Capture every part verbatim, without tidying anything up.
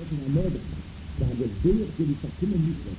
in a murder. That the day of the Sakina Mikra.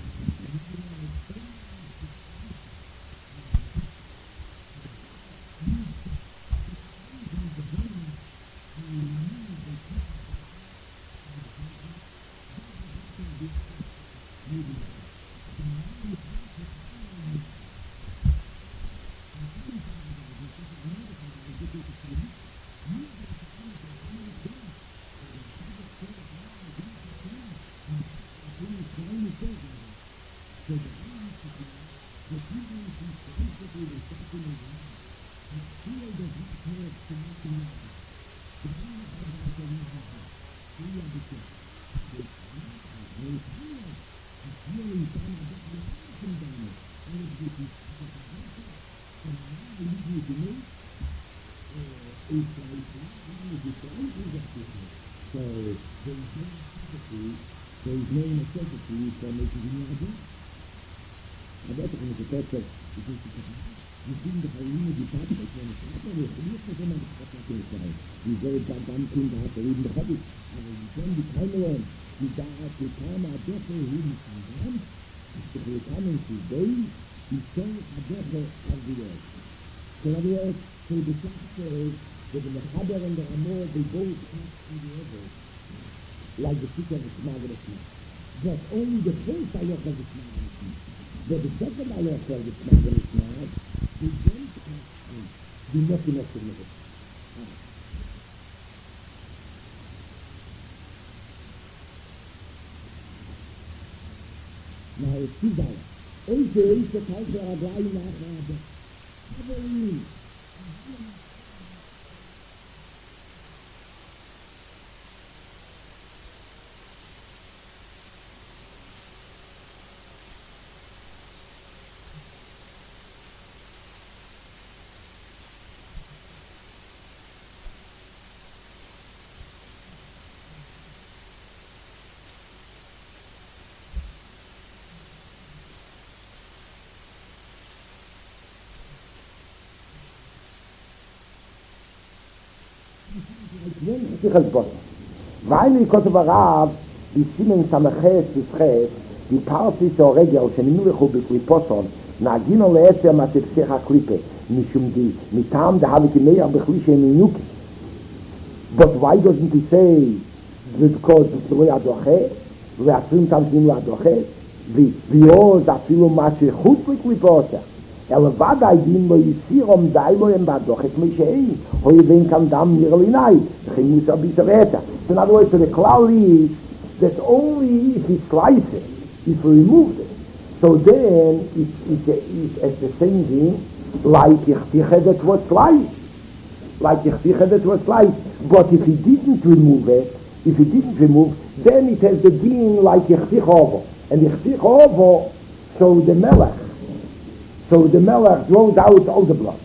Like the teacher of the Smag of the Smag. But only the first ayah of the Smag of the Smag. But the second ayah of the Smag of the Smag is going to be nothing else in it. Now it's two ayah. Oise, oise, kaise, agai, nachade. Havarim. Weil ich konnte berab, die Simen Samaches des Ches, die Parsis der Regel, שנמנו לחובי פוסון, נגינו לעשר מהתפסך הקליפה, משום די, מטעם דהבי כמאה בכלישה מינוקי. But why doesn't he say, because it's לא ידוחה, ועשרים תמשים לא ידוחה, ויוז אפילו מה שחוץ לקליפה עושה. אלא ודאי דין לא יסירום די לו הם בדוחק משאי, או יבין כאן דם נראה ליני, וכן מוסר ביסרטה. So in other words, so the cloud is that only if he slices it, if he removes it, so then it, it, it, it's the same thing, like Ichticha that was sliced. Like Ichticha that was sliced. But if he didn't remove it, if he didn't remove, then it has the being like Ichticha ovo. And Ichticha ovo, so the melech, so the melech draws out all the blood.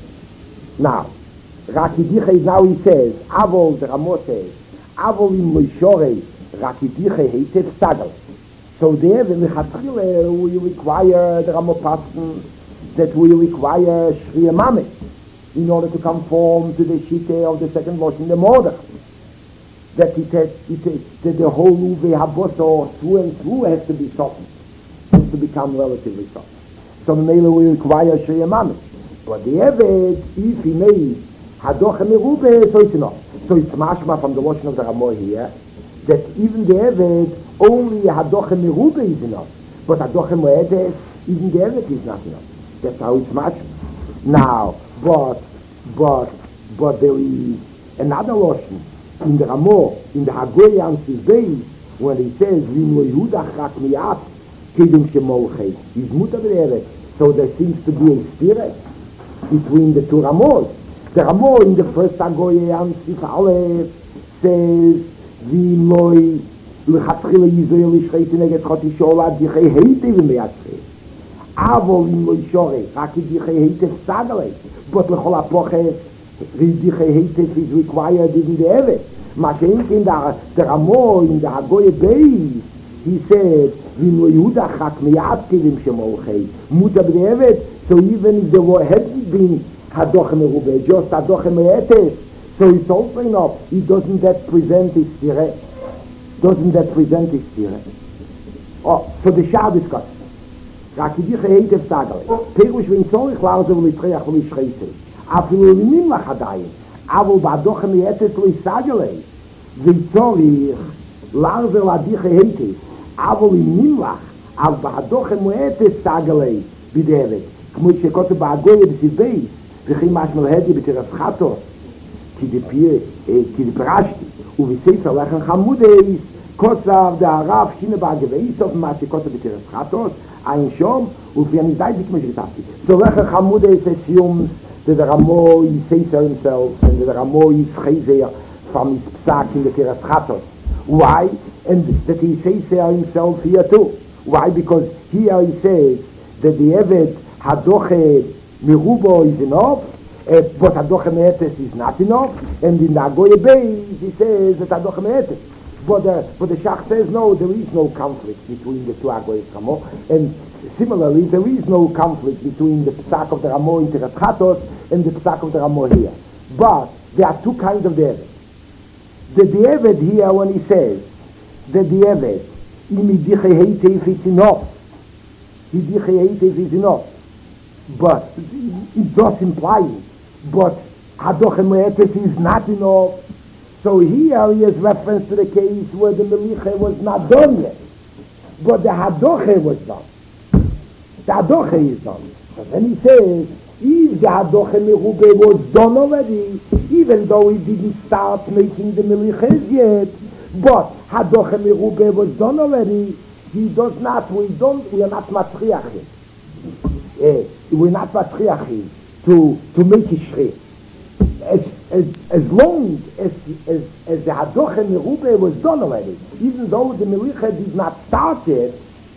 Now, Rakidiche now he says, Avol, the Ramo says, Avol im Moishore, Rakidiche hated Sagal. So there, when we have we require the Ramo Pasten, that we require Shriya Mamet, in order to conform to the Shite of the second wash in the Mordech. That it has, it has, that the whole Uve Haboso, through and through, has to be softened, has to become relatively soft. So mainly we require Shriya Mamet. But the Eved, if he made Hadoch Merube, so it's enough. So it's mashma from the washing of the Ramah here, that even the Eved, only Hadoch Merube is enough. But Hadoch Moedes, even the Eved is not enough. That's how it's mashma. Now, but, but, but there is another washing in the Ramah, in the Hagoy and Sizbeis, when he says, Vimo Yudach Rak Miyat, Kedum Shemolchei, is Mutter the Eved. So there seems to be a spirit between the two Ramos. The Ramo in the first Agoye and Sif says, V'loi l'chatchila Yisrael l'shreiti neget choti shola dichei heitiv me'atzrei. Avol v'loi shorei, raki dichei heitiv sagalei. But l'chol apoches, dichei heitiv is required in the Evet. Mashenk in the, the Ramo in the Agoye Beis, he said, V'loi Yudach chak me'at kivim shemolchei. Muta b'devet, so even if there hadn't been Hadoch Merube, just Hadoch Me'etes, so it's also enough. He doesn't that present his tireh. doesn't that present it here? Oh, so the Shah discusses. Rakidich heitev sagale. Perush v'in tzorich larze v'litreach v'lishcheise. Afilu linim lach adayim. Avol ba'adochem yetet v'lisagale. V'tzorich larze v'ladich heitev. Avol linim lach. Av ba'adochem yetet sagale. B'devet. K'mo shekotu ba'agoye b'sivbeis. V'chim mashmel hedi b'teres chatos. Ki depie, ki deprashti. U'v'sefer lechem chamudeis. Kotzav da Rav Shine ba'ageveis of ma shekotu b'teres chatos. Ein Shom, und wir nicht seid, wie ich gesagt habe. So welche Chamude ist es Jums, der der Ramo is Sefer himself, and der Ramo is Chezer from his Psak in the Teres Chatos. Why? And that he says himself here too. Why? Because here he says that the Evet Hadoche Mirubo is enough, uh, but Hadoche Me'etes is not enough, and in the Agoye Beis he says that Hadoche Me'etes. But the, but the Shach says no, there is no conflict between the two Agoyes Ramo, and similarly there is no conflict between the Psak of the Ramo in Teres Chatos and the Psak of the Ramo here. But there are two kinds of De'evet. The De'evet here, when he says the De'evet, Imidiche Heitev is enough, Imidiche Heitev is enough, but it does imply it, but Hadoche Me'etes is not enough. So here he has reference to the case where the Melicha was not done yet, but the Hadoche was done. The Hadoche is done. So then he says, if the Hadoche Merube was done already, even though he didn't start making the Melichas yet, but Hadoche Merube was done already, he does not, we don't, we are not matriachim. Eh, we're not matriachim to, to make it shri. As, as, as long as, as, as the Hadoche Merube was done already, even though the Melicha did not start yet,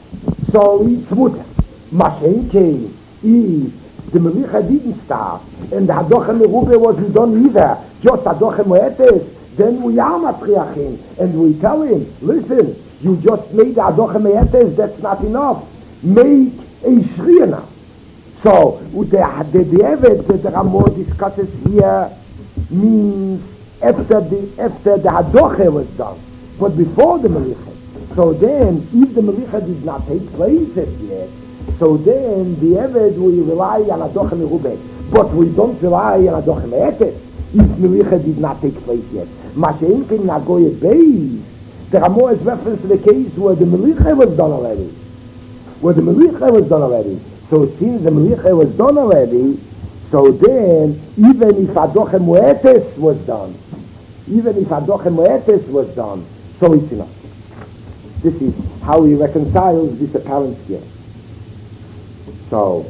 so it's mutter. Mashen came, if the Melicha didn't start, and the Hadoche Merube wasn't done either, just Hadoche Moetes, then we are matriachim, and we tell him, listen, you just made the Hadoche Moetes, that's not enough. Make a Shriana. So, the the De'evet that the Ramo discusses here means after the after the Hadoche was done, but before the Melicha. So then, if the Melicha did not take place yet, so then the De'evet we rely on Hadoche Merube, but we don't rely on Hadoche Me'etes if Melicha did not take place yet. Mashen Ken Agoye Beis, the Ramo has reference to the case where the Melicha was done already, where the Melicha was done already. So since the Melicha was done already, so then, even if Hadoche Moetes was done, even if Hadoche Moetes was done, so it's enough. This is how he reconciles this apparent skill. So,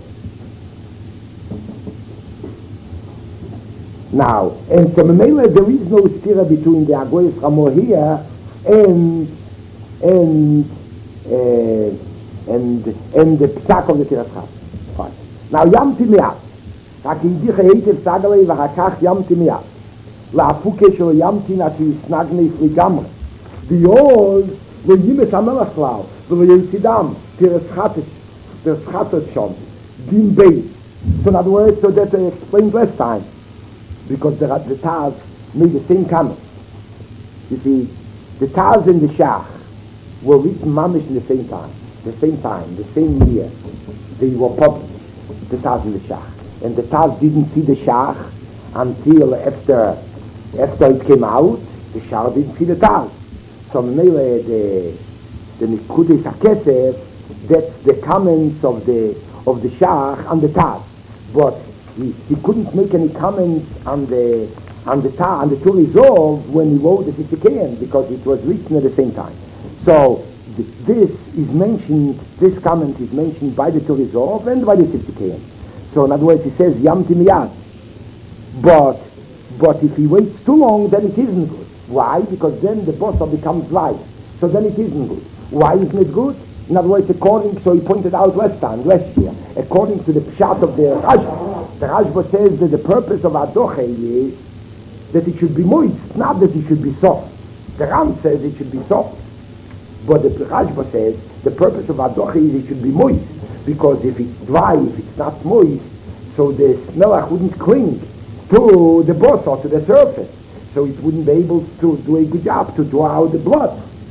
now, and so Memela, there is no stira between the Agoyes Ramo here and, and, uh, and, and the Psak of the Teres Chatos. Fine. Now, Yamti Mi'at. Rakidich heitev sagale v'hakach Yamti Mi'at. La'afuke shel Yamti nati yisnagne fligamre. Dios lo yimes hamelach lau v'lo yitzidam Teres Chatos, Teres Chatos shom din beis. So in other words, so that I explained last time, because the, the Taz made the same comment. You see, the Taz and the Shach were written mamish in the same time. The same time, the same year, they were published, the Taz and the Shach. And the Taz didn't see the Shach until after after it came out, the Shach didn't see the Taz. So mainly the the Nikudes HaKesef, that's the comments of the of the Shach on the Taz. But he, he couldn't make any comments on the on the Taz, on the Tur Resolve when he wrote the Sifikein, because it was written at the same time. So this is mentioned, this comment is mentioned by the Tur Resolve and by the Sifikein. So in other words, he says Yamti Miyad. But but if he waits too long, then it isn't good. Why? Because then the bossa becomes light. So then it isn't good. Why isn't it good? In other words, according, so he pointed out last time, last year, according to the pshat of the Rashba, the Rashba says that the purpose of Hadoche is that it should be moist, not that it should be soft. The Ram says it should be soft. But the Rashba says the purpose of Hadoche is it should be moist. Because if it's dry, if it's not moist, so the smelach wouldn't cling to the boss or to the surface. So it wouldn't be able to do a good job to draw out the blood.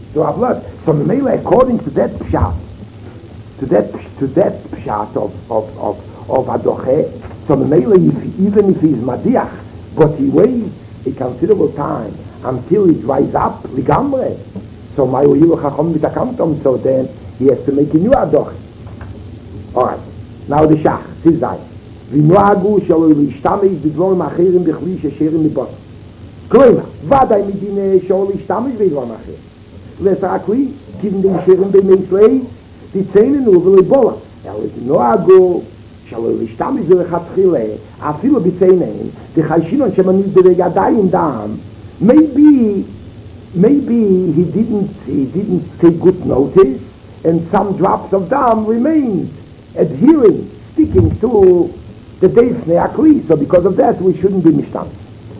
to have blood. So Mele, according to that pshat, to that to that pshat of of of of Adoche, so Mele, if even if he's Madiach, but he waits a considerable time until it dries up ligamre. So my Uyilu Chacham Bitakamtom, so then he has to make a new Adoche. Alright, now the Shach, Sizai. ונוהגו שלא להשתמש בדברים אחרים בכלי ששרים מבוסר. כלומר, ודאי מדינה שלא להשתמש בדברים אחרים. לסרקלי, כיוון די שרים במסלי, תצאננו ולבולה. אלא נוהגו שלא להשתמש ולכתחילה, אפילו בצאנן, תחיישינון שמניס בידיים דם, maybe, maybe he didn't, he didn't take good notice, and some drops of dam remained adhering, sticking to the Deifne Akli, so because of that we shouldn't be Mishtamis.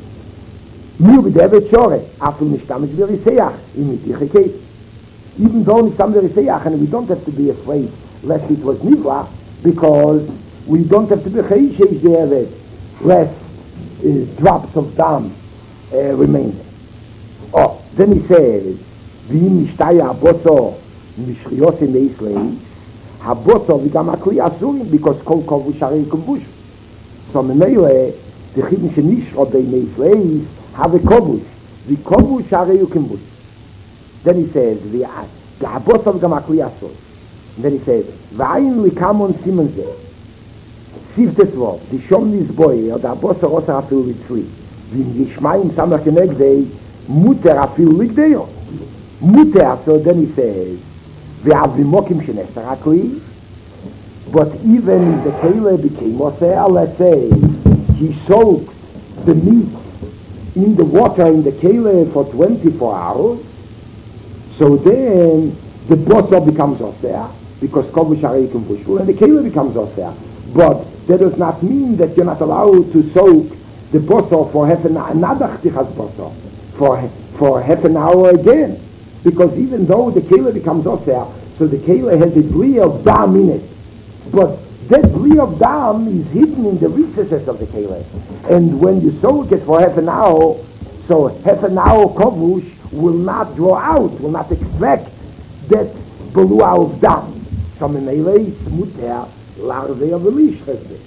Mir b'devet shore, afu Mishtamis v'riseach, imitiche case. Even though Mishtamis v'riseach, and we don't have to be afraid lest it was Nivla, because we don't have to be Chayshesh there, lest uh, drops of dam uh, remain. Oh, then he says, v'im mishtaya aboso mishchiyose meislei, haboso v'gam Akli asurim, because kol kovush arei kumbush. So Menele, the Chidin Shenishro Bei Meisleis have a kovush. The kovush arei kumbush. Then he says, the haboso v'gam Akli asurim. Then he says, v'ayin likamon simenze, siftet vov, the shomnis boy, or the haboso rosa afilu litzli, v'im yishmayim samach kenegdei, muter afilu ligdeyo. Muter, so then he says, v'avimokim shenesar akli, but even if the kele became oseh, let's say, he soaked the meat in the water in the kele for twenty-four hours, so then the bosor becomes oseh, because kovush arei kumbushul, and the kele becomes oseh. But that does not mean that you're not allowed to soak the bosor for half an hour, another chtichas bosor, for, for half an hour again. Because even though the kele becomes oseh, so the kele has a bli of dam in it. But that bli of dam is hidden in the recesses of the kele. And when you soak it for half an hour, so half an hour kovush will not draw out, will not extract that belua of dam. So Menele is muter larze of elishres.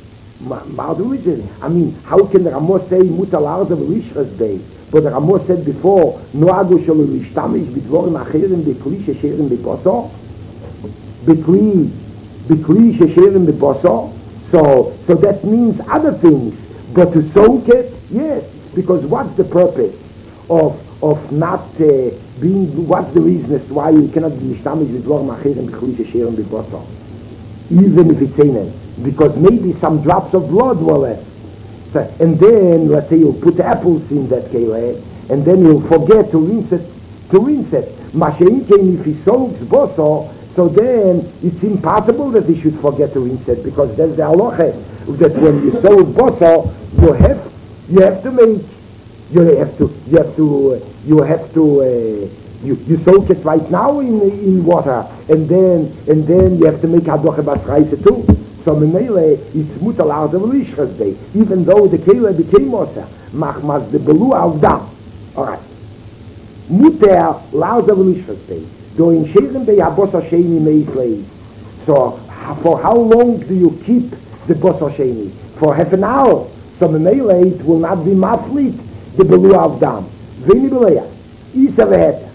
I mean, how can the Ramos say muter larze of elishres day? But the Ramos said before, noagu shelo lishtamish bidvorim acherim bekli shesherim bebosor, bekli bekli shesherim bebosor. So, so that means other things. But to soak it, yes, because what's the purpose of of not uh, being? What's the reason as to why you cannot be lishtamish bidvorim acherim bekli shesherim bebosor, even if it's einen? Because maybe some drops of blood were left. And then, let's say you put apples in that kele, and then you'll forget to rinse it, to rinse it. Masha'inkein, if he soaks boso, so then it's impossible that he should forget to rinse it, because there's the halacha that when you soak boso, you have, you have to make, you have to, you have to, you have to, uh, you, you soak it right now in in water, and then, and then you have to make hadoche basraisa too. So Menele, it's muter larze v'lishres day, even though the kele became oseh, machmas the belua of dam. Alright. Muter larze v'lishres day, doing sheren day habosor sheni meislei. So, for how long do you keep the bosor sheni? For half an hour. So Menele, it will not be maflit, the belua of dam. Veni beleya, isa v'heta.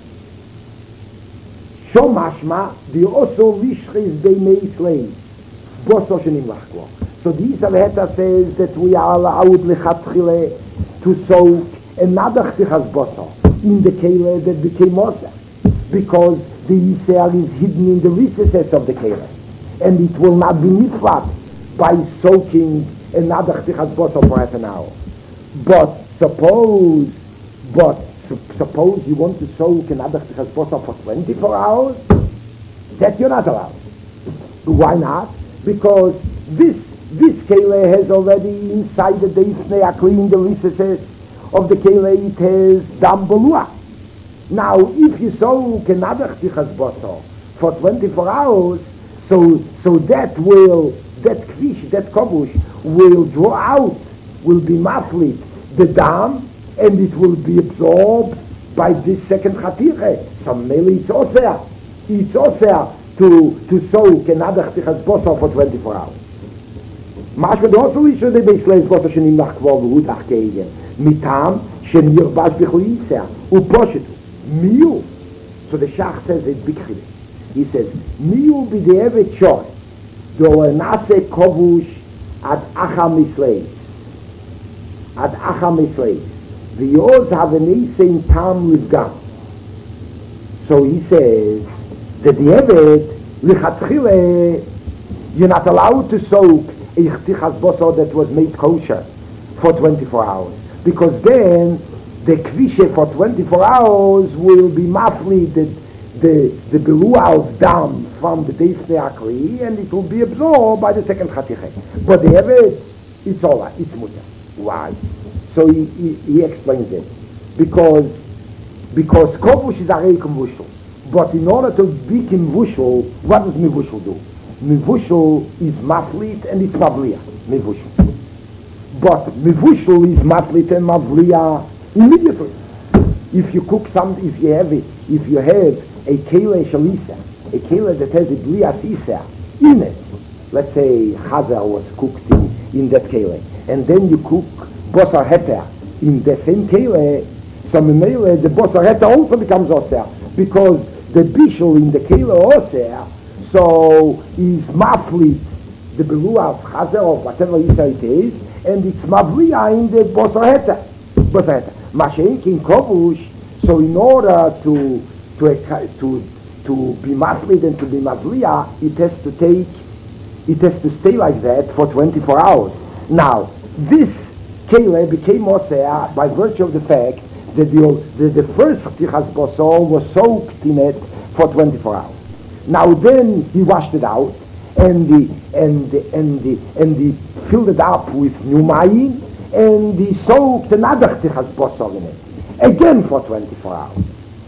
Shomashma, the oso lishres day meislei. So the Yisaveta says that we are allowed lechatchile to soak another chtichas bosor in the kele that became oseh, because the Yisrael is hidden in the recesses of the kele, and it will not be niflat by soaking another chtichas bosor for half an hour. But suppose, but su- suppose you want to soak another chtichas bosor for twenty-four hours, that you're not allowed. Why not? Because this this kele has already inside the Deifne Akli, in the recesses of the kele, it has dam belua. Now, if you soak another chtichas bosor for twenty-four hours, so so that will, that kvish, that kovush, will draw out, will be maflit, the dam, and it will be absorbed by this second Chatiche. So maybe it's also, it's also to, to soak another Chatichas Bosor for twenty-four hours. Mach mit also ist der Beisleis Bosor schon im Nachquol, wo Dach gegen. Mit Tam, שנרבש בכליסה, ופושט, מיו. So the Shach says it big chile. He says, מיו בדיעבד שוי, דו נעשה כובוש עד אחר מסלייס. עד אחר מסלייס. ויוז הבניסים טעם לפגם. So he says, that the Eved, lichatchile, you're not allowed to soak a chtichas bosor that was made kosher for twenty-four hours. Because then the kvishe for twenty-four hours will be mafli the the the beluah of dam from the Beis Neakli, and it will be absorbed by the second chatiche. But the Evet, it's all right, it's mutter. Why? So he, he, he explains it. Because because kovush is areikum vushel. But in order to be kimvushel, what does mivushel do? Mivushel is maflit and it's mavliya. Mivushel. But mivushel is maflit and mavliya immediately. If you cook some, if you have it, if you have a kele shalisa, a kele that has a bliya sisa in it, let's say chaza was cooked in, in that kele, and then you cook bosar heter in the same kele, so memele the bosar heter also becomes osir, because the bishul in the kele osir, so is maflit the beluah of chaza or whatever it is, and it's mavliya in the bosar heter. Bosar heter. Masheik in kovush, so in order to to to to be maflid and to be mavliya, it has to take, it has to stay like that for twenty-four hours. Now, this kele became oseh by virtue of the fact that the the, the first chtichas bosor was soaked in it for twenty-four hours. Now then he washed it out and the and the and the and the filled it up with new mayim, and he soaked another chtichas bosor in it again for twenty-four hours.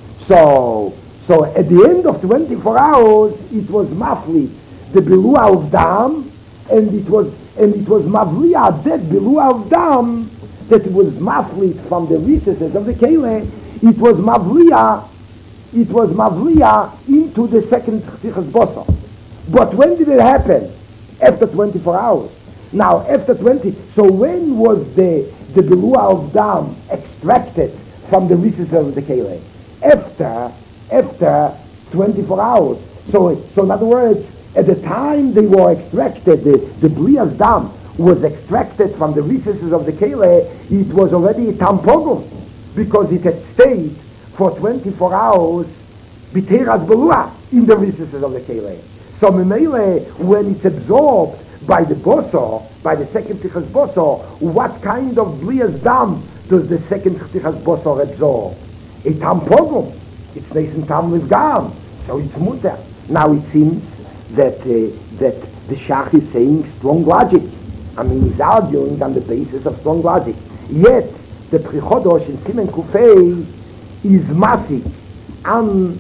So, so at the end of twenty-four hours, it was mafli the beluah of dam, and it was and it was mavliya that beluah of dam that was mafli from the recesses of the kele. It was mavliya, it was mavliya into the second chtichas bosor. But when did it happen? After twenty-four hours. Now, after twenty, so when was the the beluah of dam extracted from the recesses of the kele? After, after twenty-four hours. So, so in other words, at the time they were extracted, the, the blias dam was extracted from the recesses of the kele, it was already a tampogum, because it had stayed for twenty-four hours, biteras belua, in the recesses of the kele. So memele, when it's absorbed by the bosor, by the second chtichas bosor, what kind of blias dam does the second chtichas bosor absorb? A tampogum. It's neisen tam livgam. So it's mutter. Now it seems that uh, that the Shach is saying strong logic. I mean, he's arguing on the basis of strong logic. Yet the Prichodosh in Simen Kufei is masik, and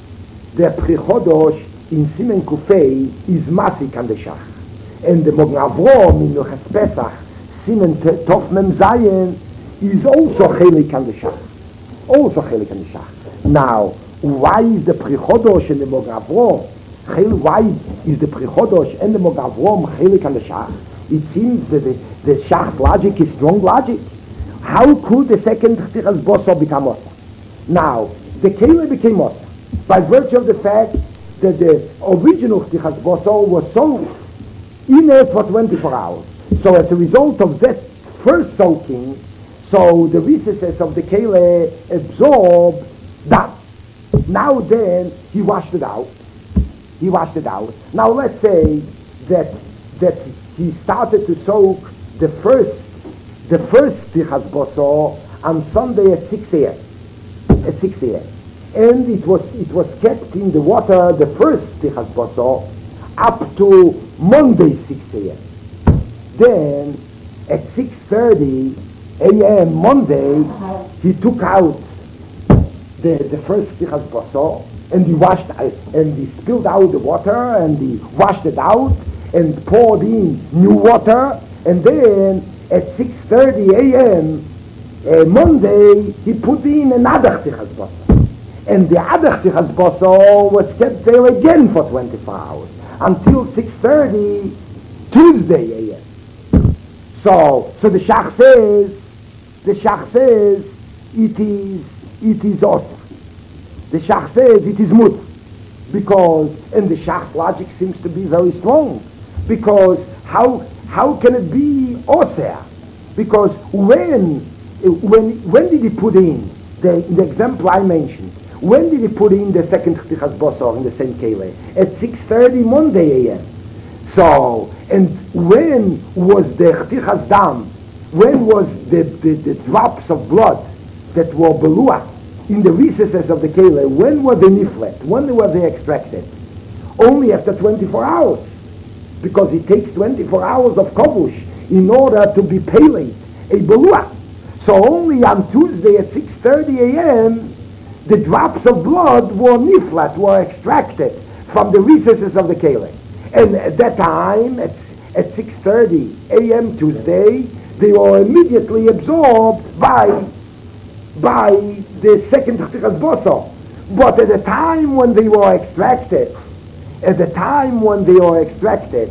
the Prichodosh in Simen Kufei is masik on the Shach. And the Mogen Avrom in Nuches Pesach, Simen Tov Mem Zayin, is also chelik on the Shach. Also chelik on the Shach. Now, why is the Prichodosh and the Mogen Avrom, why is the Prichodosh and the Mogen Avrom chelik on the Shach? It seems that the, the Shach logic is strong logic. How could the second chtichas bosor become osir? Now, the kele became osir by virtue of the fact that the original chtichas bosor was soaked in it for twenty-four hours. So as a result of that first soaking, so the recesses of the kele absorbed that. Now then, he washed it out. He washed it out. Now let's say that that he started to soak the first the first chtichas bosor on Sunday at six a.m. At six a.m. And it was it was kept in the water, the first chtichas bosor, up to Monday six a.m. Then at six thirty a.m. Monday, he took out the, the first chtichas bosor, and he washed and he spilled out the water, and he washed it out and poured in new water, and then at six thirty a.m. uh, Monday he put in another Chtichas Basar. And the other Chtichas Basar was kept there again for twenty-four hours until six thirty Tuesday a m. So, so the Shach says, the Shach says it is it is awesome. The Shach says it is mut, because, and the Shach logic seems to be very strong, because how how can it be osir? Because when when when did he put in the, the example I mentioned? When did he put in the second Chtichas Basar in the same kele? At six thirty Monday a m. So, and when was the Chtichas Dam? When was the, the, the drops of blood that were belua in the recesses of the kele? When were they niflet? When were they extracted? Only after twenty-four hours, because it takes twenty-four hours of kobush in order to be palate a belua. So only on Tuesday at six thirty a m the drops of blood were niflat, were extracted from the recesses of the kele. And at that time, at, at six thirty a m Tuesday, they were immediately absorbed by by the second Chtichas Basar. But at the time when they were extracted, at the time when they were extracted,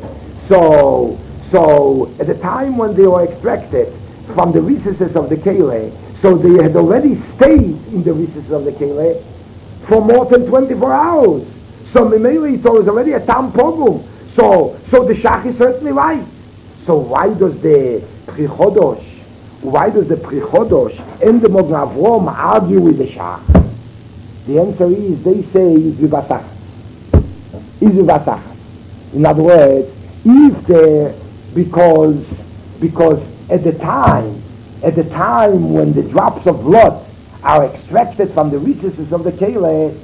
so so at the time when they were extracted from the recesses of the kele, so they had already stayed in the recesses of the kele for more than twenty-four hours. So Memele it was already a tam pogum. So so the Shach is certainly right. So why does the Pri Chodosh, why does the Pri Chodosh and the Mogen Avrom argue with the Shach? The answer is, they say it's v'vasach. It's v'vasach. In other words, if the, because, because at the time, at the time when the drops of blood are extracted from the recesses of the kele,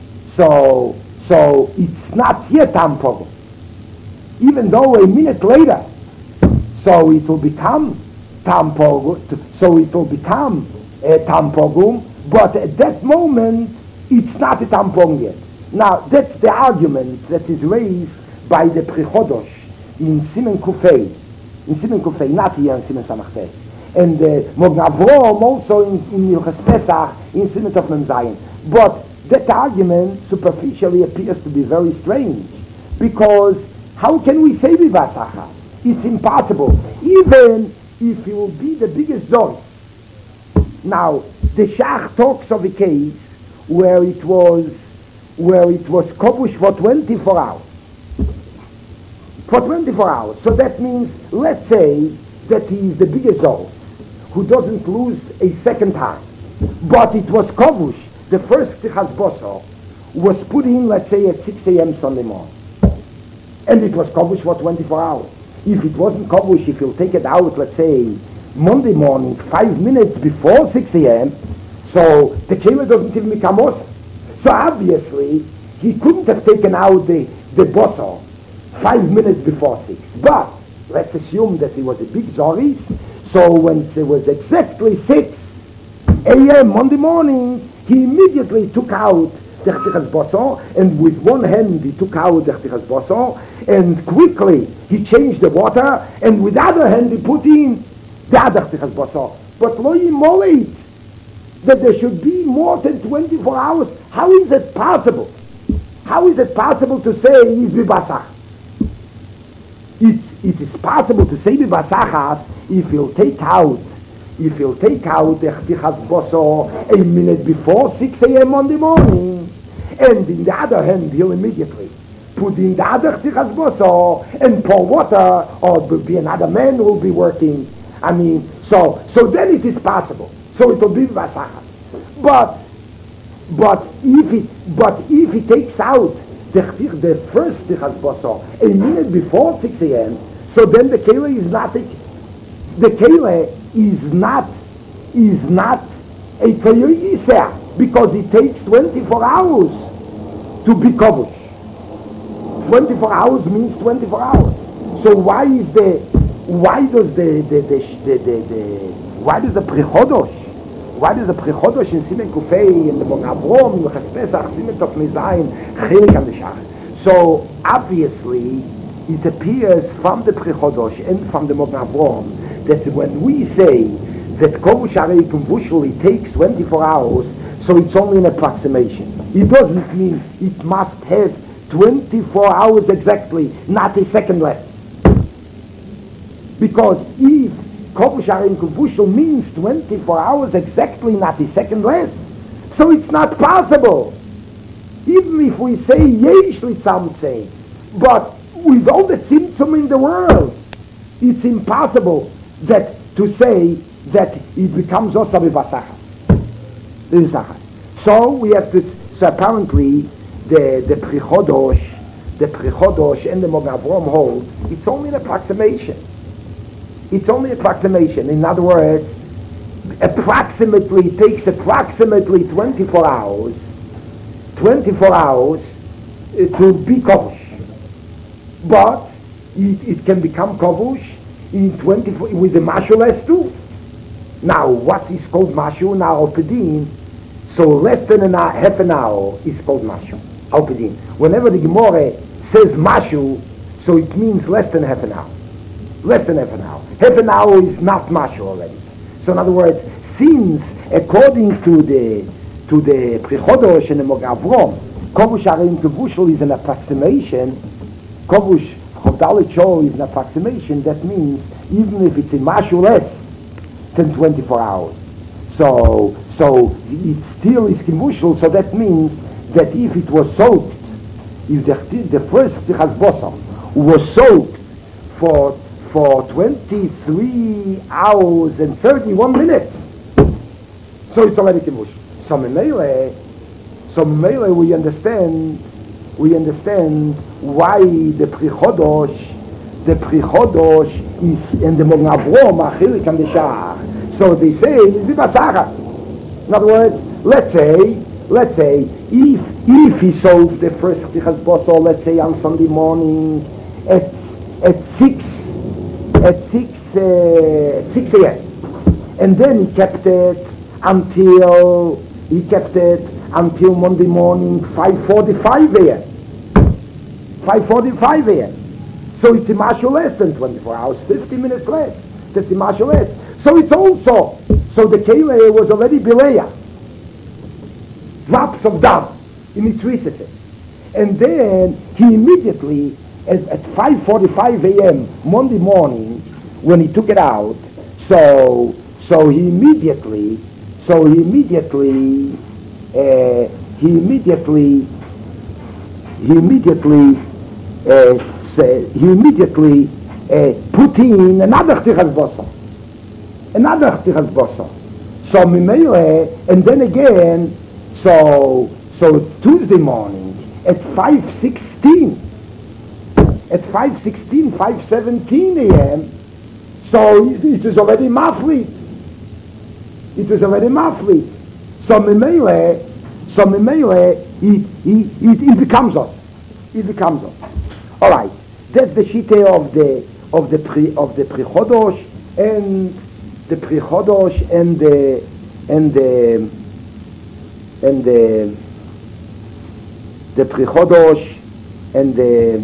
so, so it's not yet tam pogum. Even though a minute later, so it will become tam pogum, so it will become a tam pogum, but at that moment, it's not a tam pogum yet. Now, that's the argument that is raised by the Pri Chodosh in Simen Kufay, in Simen Kufay, not here in Simen Samach, and uh, Mogen Avrom also in, in Hilchos Pesach, in Simen Tov Mem Zayin. But that argument superficially appears to be very strange, because how can we say v'vasacha? It's impossible, even if you will be the biggest zon. Now, the Shach talks of a case where it was where it was kobush for twenty-four hours. For twenty-four hours. So that means, let's say that he is the biggest zon who doesn't lose a second time. But it was kobush. The first Chtichas Basar was put in, let's say, at six a m Sunday morning. And it was kobush for twenty-four hours. If it wasn't kobush, if you'll take it out, let's say, Monday morning, five minutes before six a m, so the kele doesn't even become osir. So obviously, he couldn't have taken out the, the basar five minutes before six. But let's assume that he was a big zoris, so when it was exactly six a m Monday morning, he immediately took out the Chtichas Basar, and with one hand he took out the Chtichas Basar, and quickly he changed the water, and with the other hand he put in the other Chtichas Basar. But lo yimolit, that there should be more than twenty-four hours. How is it possible? How is it possible to say he's v'vasach? It, it is possible to say v'vasachas if you'll take out if you'll take out the Chtichas Basar a minute before six a m on the morning, and in the other hand he'll immediately put in the other Chtichas Basar and pour water, or it will be another man who will be working. I mean, so so then it is possible. So it will be v'vasachas. But but if it but if he takes out the the first Chtichas Basar a minute before six a m, so then the kele is not a, the kele is not is not a kayisah, because it takes twenty-four hours to be kobush. twenty-four hours means twenty-four hours. So why is the why does the the the, the, the, the why does the Pri Chodosh why does the Pri Chodosh in Simen Kufay and the Mogen Avrom in Hilchos Pesach Simen Tov Mem Zayin chelik on the Shach? So obviously it appears from the Pri Chodosh and from the Mogen Avrom that when we say that Kovush Arei Kumvushul, it takes twenty-four hours, so it's only an approximation. It doesn't mean it must have twenty-four hours exactly, not a second less. Because if Kovush Arei Kumvushul means twenty-four hours exactly, not a second less, so it's not possible. Even if we say Yesh Litzamtzei, but with all the tzimtzum in the world, it's impossible that to say that it becomes also b'vasachas. This is achas. So we have to. So apparently, the the Pri Chodosh, the Pri Chodosh and the Mogen Avram hold it's only an approximation. It's only an approximation. In other words, approximately it takes approximately twenty-four hours. twenty-four hours uh, to be kovush, but it, it can become kovush in twenty-four with the mashu less too. Now, what is called mashu now alpedin? So less than an hour, half an hour is called mashu alpedin. Whenever the Gemara says mashu, so it means less than half an hour. Less than half an hour. Half an hour is not mashu already. So in other words, since according to the to the Pri Chodosh and the Mogen Avram, Kovush Arei Kumvushul is an approximation. Kovush Chavdalit Shor is an approximation. That means even if it's in mashu less than twenty-four hours, so so it still is Kumvushul. So that means that if it was soaked, if the the first Ptichas Bosam was soaked for for twenty-three hours and thirty-one minutes, so it's already Kumvushul. So Memele, so Memele we understand, we understand why the Pri Chodosh, the Pri Chodosh is in the Mogen Avram Achilik and the Shach. So they say it's Vibasara. In other words, let's say, let's say if if he sold the first Ptichas Bosor, let's say on Sunday morning at at six at six uh, six a m, and then he kept it until. He kept it until Monday morning, five forty-five a m five forty-five a m So it's a mashu less than twenty-four hours, fifty minutes less. That's a mashu less. So it's also, so the kele was already bileya. Drops of dam in its recesses. And then he immediately, at, at five forty-five a m Monday morning, when he took it out, so so he immediately So he immediately, uh, he immediately, he immediately, uh, say, he immediately uh, put in another Ptichas Bosor, another Ptichas Bosor. So Mimele, and then again, so so Tuesday morning at five sixteen, at five sixteen, five seventeen a m. So it is already maflit. It was already mafli. So Mimele, so Mimele, it, it, it, it becomes us. It becomes us. All right. That's the shite of the of the pri, of the Pri Chodosh and the Pri Chodosh and the and the and the the Pri Chodosh and the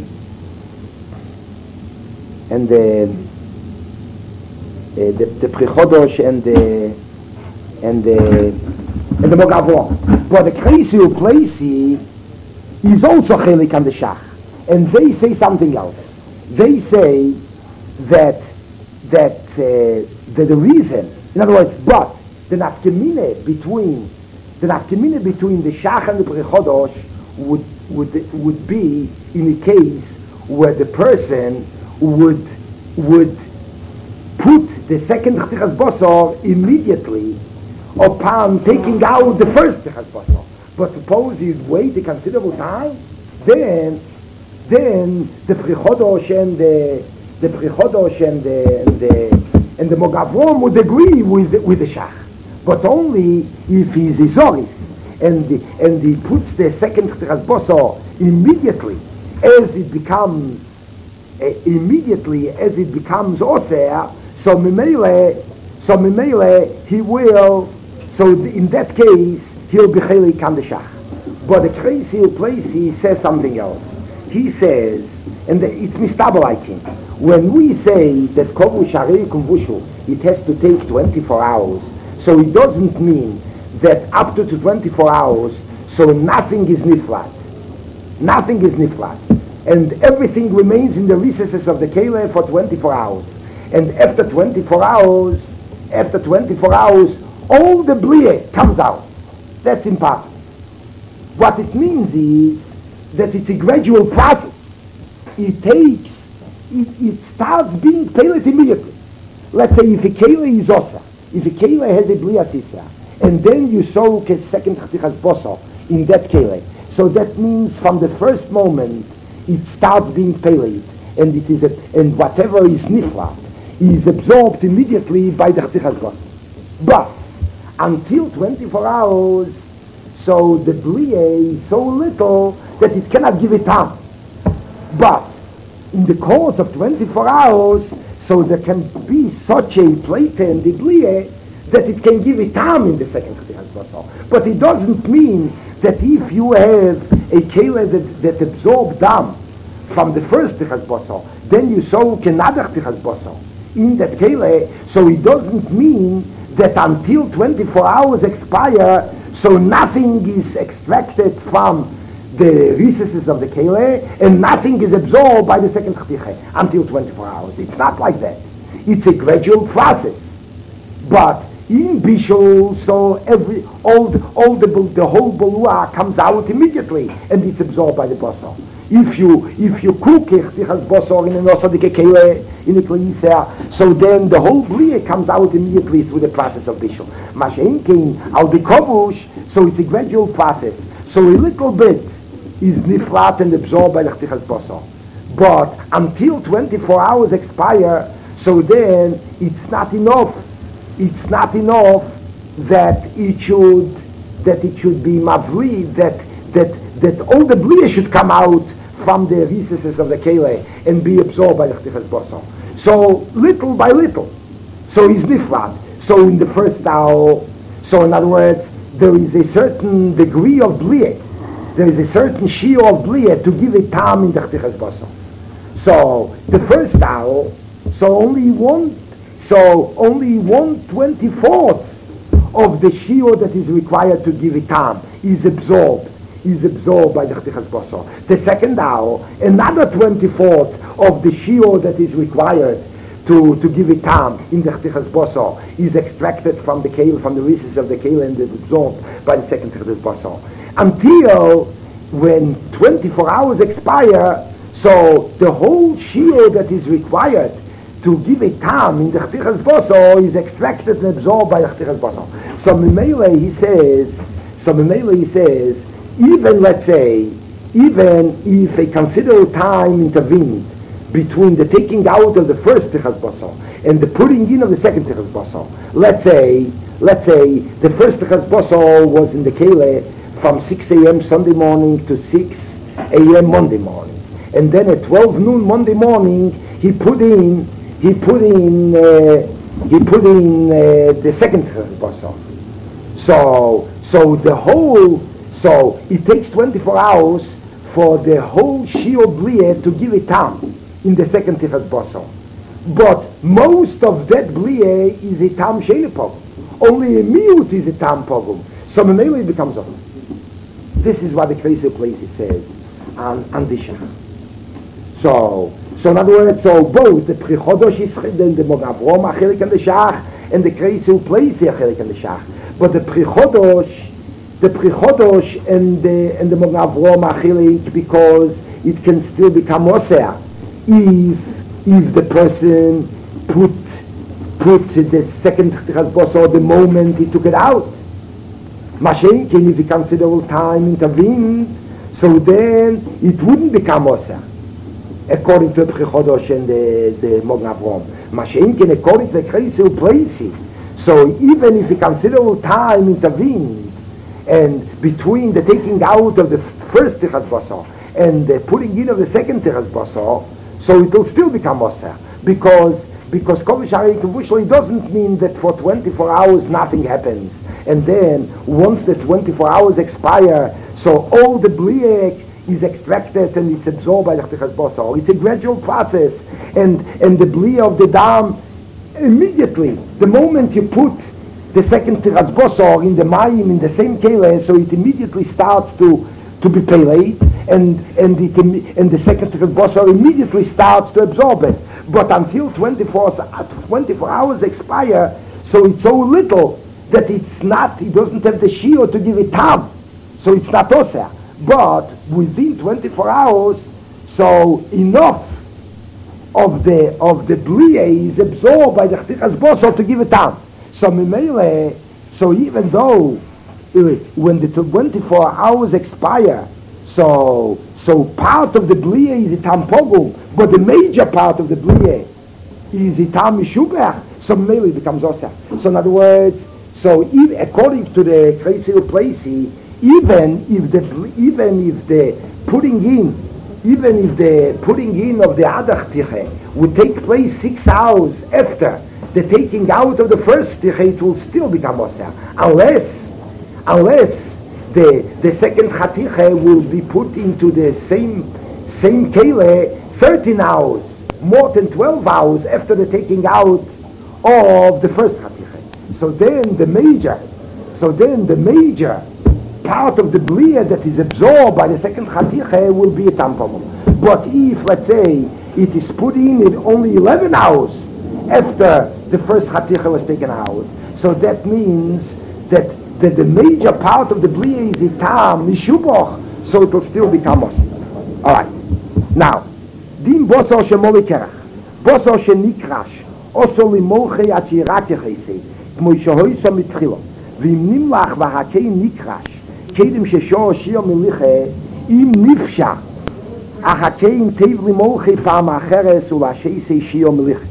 and the uh, the, the Pri Chodosh and the and the and the Mogen Avram. But the crazy Uplesi is also chelik on the Shach, and they say something else. They say that that uh, that the reason, in other words, but the nafkemine between the nafkemine between the Shach and the Pri Chodosh would would would be in a case where the person would would put the second Ptichas Bosor immediately upon taking out the first Ptichas Bosor. But suppose he'd wait a considerable time, then then the Pri Chodosh and the the Pri Chodosh and the and the, and the Mogen Avram would agree with the, with the Shach, but only if he's Izoris and the, and he puts the second Ptichas Bosor immediately as it becomes uh, immediately as it becomes Oser. So Mimele, so Mimele, he will. So in that case, he'll be chelik on the Shach. But the crazy place, he says something else. He says, and the, it's mistabel, I think. When we say that Kovush Arei Kumvushul it has to take twenty-four hours. So it doesn't mean that up to twenty-four hours, so nothing is niflat. Nothing is niflat. And everything remains in the recesses of the kele for twenty-four hours. And after twenty-four hours, after twenty-four hours, all the blie comes out. That's impossible. What it means is that it's a gradual process. It takes, it, it starts being pellet immediately. Let's say if a kele is osa, if a kele has a blia sisra, and then you soak a second chatichas boso in that kele, so that means from the first moment it starts being pellet, and it is a, and whatever is niflat is absorbed immediately by the chatichas boso. But until twenty-four hours, so the blia is so little that it cannot give it time. But in the course of twenty-four hours, so there can be such a plate in the blia that it can give it time in the second chatichas boso. But it doesn't mean that if you have a kele that, that absorbs dam from the first chatichas boso, then you soak another chatichas boso in that kele, so it doesn't mean that until twenty-four hours expire, so nothing is extracted from the recesses of the kele, and nothing is absorbed by the second chaticha until twenty-four hours. It's not like that. It's a gradual process. But in Bishul, so every all the, all the, the whole bolua comes out immediately, and it's absorbed by the boso. If you if you cook chatichas boso in an osadike kele in the kleisah, so then the whole blia comes out immediately through the process of Bishul. Mashenkin al bikobush, so it's a gradual process. So a little bit is niflat and absorbed by the chatichas boso. But until twenty-four hours expire, so then it's not enough. It's not enough that it should that it should be mavli, that that that all the blia should come out from the recesses of the kele and be absorbed by the chatichas boso. So little by little, so is niflat. So in the first hour, so in other words, there is a certain degree of blia. There is a certain shiur of blia to give a tam in the chatichas boso. So the first hour, so only one, so only one twenty-fourth of the shiur that is required to give a tam is absorbed, is absorbed by the chatichas boso. The second hour, another twenty-fourth of the shiur that is required to, to give a tam in the chatichas boso is extracted from the kale, from the recesses of the kale, and is absorbed by the second chatichas boso. Until when twenty-four hours expire, so the whole shiur that is required to give a tam in the chatichas boso is extracted and absorbed by the chatichas boso. So Mimele he says, so Mimele he says, even let's say, even if a considerable time intervened between the taking out of the first chatichas boso and the putting in of the second chatichas boso, let's say, let's say the first chatichas boso was in the kele from six a.m. Sunday morning to six a.m. Monday morning, and then at twelve noon Monday morning he put in he put in uh, he put in uh, the second chatichas boso. So so the whole so it takes twenty-four hours for the whole shiur blia to give a tam in the second chatichas boso. But most of that blia is a tam she'ein pogum. Only a miut is a tam pogum. So Memele becomes over. This is what the crazy place it says on, on the Shach. So, so in other words, so both the Prichodosh is and the Mogavrom are chelik and the Shach, and the crazy place is chelik and the Shach. But the Prichodosh, the Prichodosh and the and the Mogavrom are chelik because it can still become oseh if if the person put put the second chatichas boso the moment he took it out. Mashenkin, if a considerable time intervened, so then it wouldn't become oseh, according to the Prichodosh and the, the Mogen Avrom. Mashenkin, according to the Kreisel Preisi. So even if a considerable time intervened, and between the taking out of the first chatichas boso and the putting in of the second chatichas boso, so it will still become oseh, because because Kovish Hari Kavushli doesn't mean that for twenty-four hours nothing happens. And then, once the twenty-four hours expire, so all the bliek is extracted and it's absorbed by the chatichas boso. It's a gradual process, and and the blia of the dam immediately, the moment you put the second tiras bosor in the mayim in the same kele, so it immediately starts to to be peleid, and and it and the second tiras bosor immediately starts to absorb it. But until twenty-four hours expire, so it's so little that it's not, it doesn't have the shiur to give it tam, so it's not oseh. But within twenty-four hours, so enough of the of the bliye is absorbed by the chtichas bosor to give it tam. So Mimele, so even though uh, when the twenty-four hours expire, so so part of the bliye is itam pogum, but the major part of the bliye is itam mishubach, so Mimele it becomes oseh. So in other words, so if, according to the Kreisel Placey, even if the even if the putting in, even if the putting in of the adach tiche would take place six hours after the taking out of the first tiche, it will still become oseh, unless unless the the second chatiche will be put into the same same kele thirteen hours, more than twelve hours after the taking out of the first chatiche. So then the major, so then the major part of the bliya that is absorbed by the second chatiche will be a tampon. But if, let's say, it is put in in only eleven hours after the first chatiche was taken out, so that means that, that the major part of the bliya is itam mishuboch, so it will still become us. All right. Now, din bosor shemolikerach, bosor shenikrash, oso limolche atziratiche כמו שהויסו מתחילו ואם נמלח והקי נקרש קדם ששור שיר מליחה אם נפשע החקי אם טב למולכי פעם אחרת ולשייסי שיר מליחה.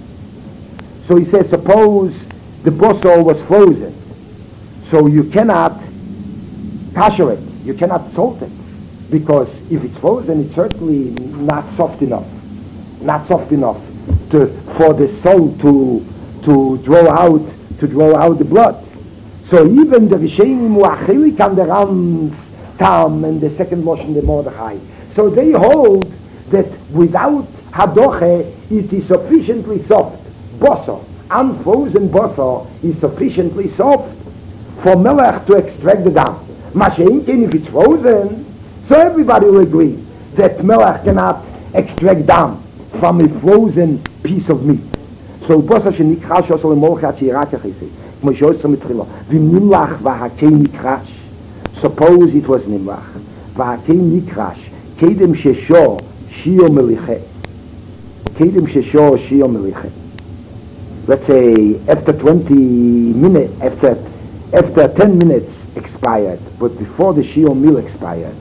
So he says, suppose the bosor was frozen, so you cannot kasher it, you cannot salt it, because if it's frozen it's certainly not soft enough not soft enough to, for the salt to to draw out to draw out the blood. So even the Rishenim who achili kan the Ram's tam and the second motion the Mordechai, so they hold that without hadoche it is sufficiently soft. Bosor, unfrozen bosor is sufficiently soft for melech to extract the dam. Masha'inkin, if it's frozen, so everybody will agree that melech cannot extract dam from a frozen piece of meat. So bosor shenikrash also lemolche atziratiche כמו שהויסו מתחילו ואם נמלח והקי נקרש, suppose it was נמלח והקי נקרש קדם ששור שיר מליחה קדם ששור שיר מליחה. Let's say after twenty minutes, after after ten minutes expired, but before the shir meal expired,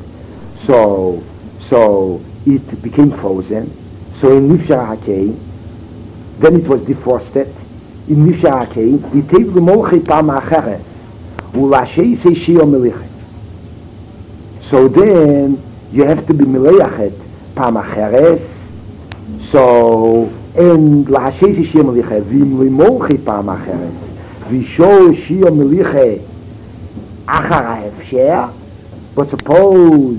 so so it became frozen, so in nifshar hakei, then it was defrosted. In nifshar hakei, itev l'molchei pam acheres, u'lashei se shir melichet. So then you have to be meleachet pam acheres. So and lashei se shir melichet, v'im l'molchei pam acheres, v'shor shir melichet achar ha'efsher. But suppose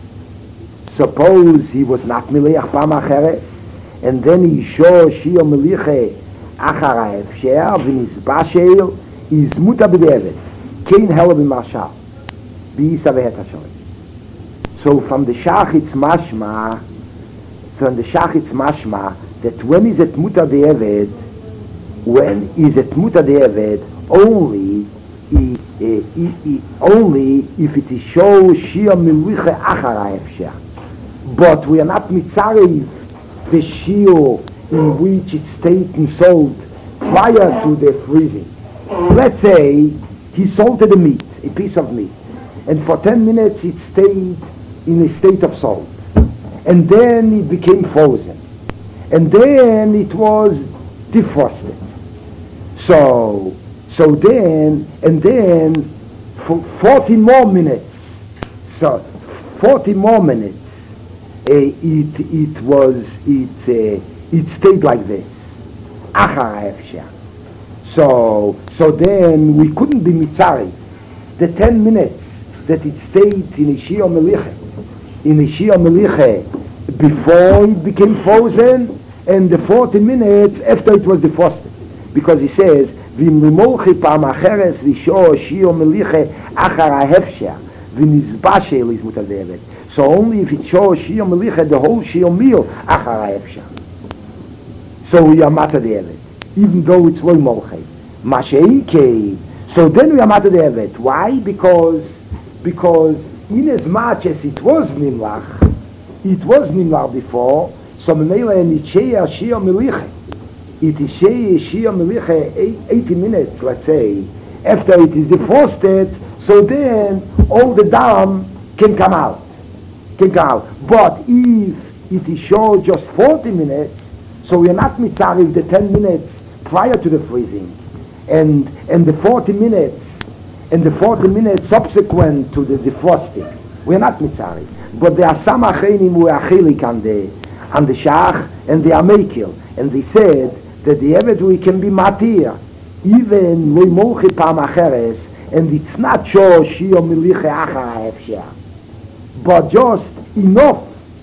suppose he was not meleach pam acheres, and then he shor shir melichet achar ha'efsher v'nizbashel, is muta b'devet kein hela b'marshal b'yisa v'het hasholim. So from the shachitz mashma, from the shachitz mashma, that when is it muta b'devet, when is it muta b'devet only I, I, I, only if it is shor shir melichet achar ha'efsher. But we are not mitzarev the shir in which it stayed and sold prior to the freezing. Let's say he salted the meat, a piece of meat, and for ten minutes it stayed in a state of salt, and then it became frozen, and then it was defrosted. So, so then, and then for forty more minutes, so forty more minutes, uh, it it was it. Uh, it stayed like this. Achar ha'efsher. So, so then we couldn't be mitzari. The ten minutes that it stayed in a shir meliche, in a shir meliche before it became frozen, and the forty minutes after it was defrosted. because he says, "V'mimolchi pa'amacheres v'sho shio meliche achar ha'hefsher v'nizbashel is mutar de'evet." So only if it's shio shio meliche, the whole shio meal achar ha'hefsher. So we are matar de'evet, even though it's loy molchi. Masheinkei. So then we are matar de'evet. Why? Because because in as much as it was nimlach, it was nimlach before. So Memela and Ichea Shia Meliche. It is Shia Shia Meliche eighty minutes, let's say, after it is defrosted, so then all the dam can come out. Can come out. But if it is short just forty minutes, so we are not mitzarif the ten minutes prior to the freezing, and and the forty minutes and the forty minutes subsequent to the defrosting. We are not mitzarif. But there are some achenim who are achilik on the and the Shach and the Amekil, and they said that the Evet we can be matir even loy molchi pam acheres, and it's not sure shio miliche achar ha'efsher, but just enough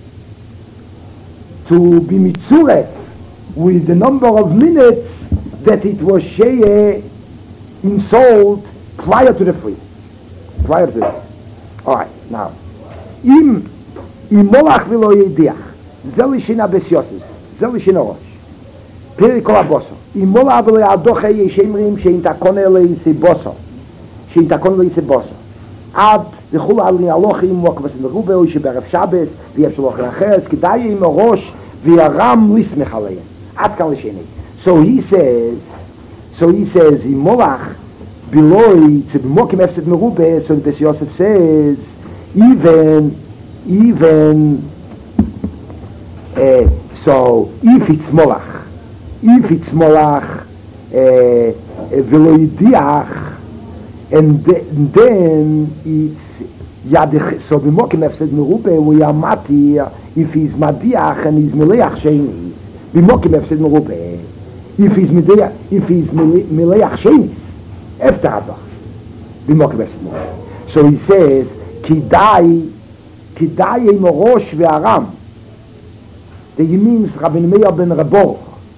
to be mitzuref with the number of minutes that it was sheye in salt prior to the freeze, prior to the freeze. All right, now im im molach v'lo yediach Zelishina Besyosis, Zelishina Rosh. Perikol Aboso. Imola Abele Adoche Yeshemrim Shein Takon Ele Isiboso. Shein Takon Ele Isiboso. Ad V'chul Alni Alochim Mokvas Merube Oishe Berev Shabbos V'yev Shalochim Acheres Kedai Im Rosh V'yaram Lismech Aleim. Ad Kan L'Sheni. So he says, so he says, Imolach Biloi Tzibimokim Efset Merube, so the Yosef says, even, even, Uh, so if it's molach, if it's molach, veloidiach, uh, and then it's yadich. So b'mokim efsed merube we are matir if he's madiach and he's meleach sheni. B'mokim efsed merube if he's madiach if he's meleach sheni after hadach. B'mokim efsed merube. So he says kidai kidai morosh ve'aram. that he means Rabbeinu Meir ben Reboch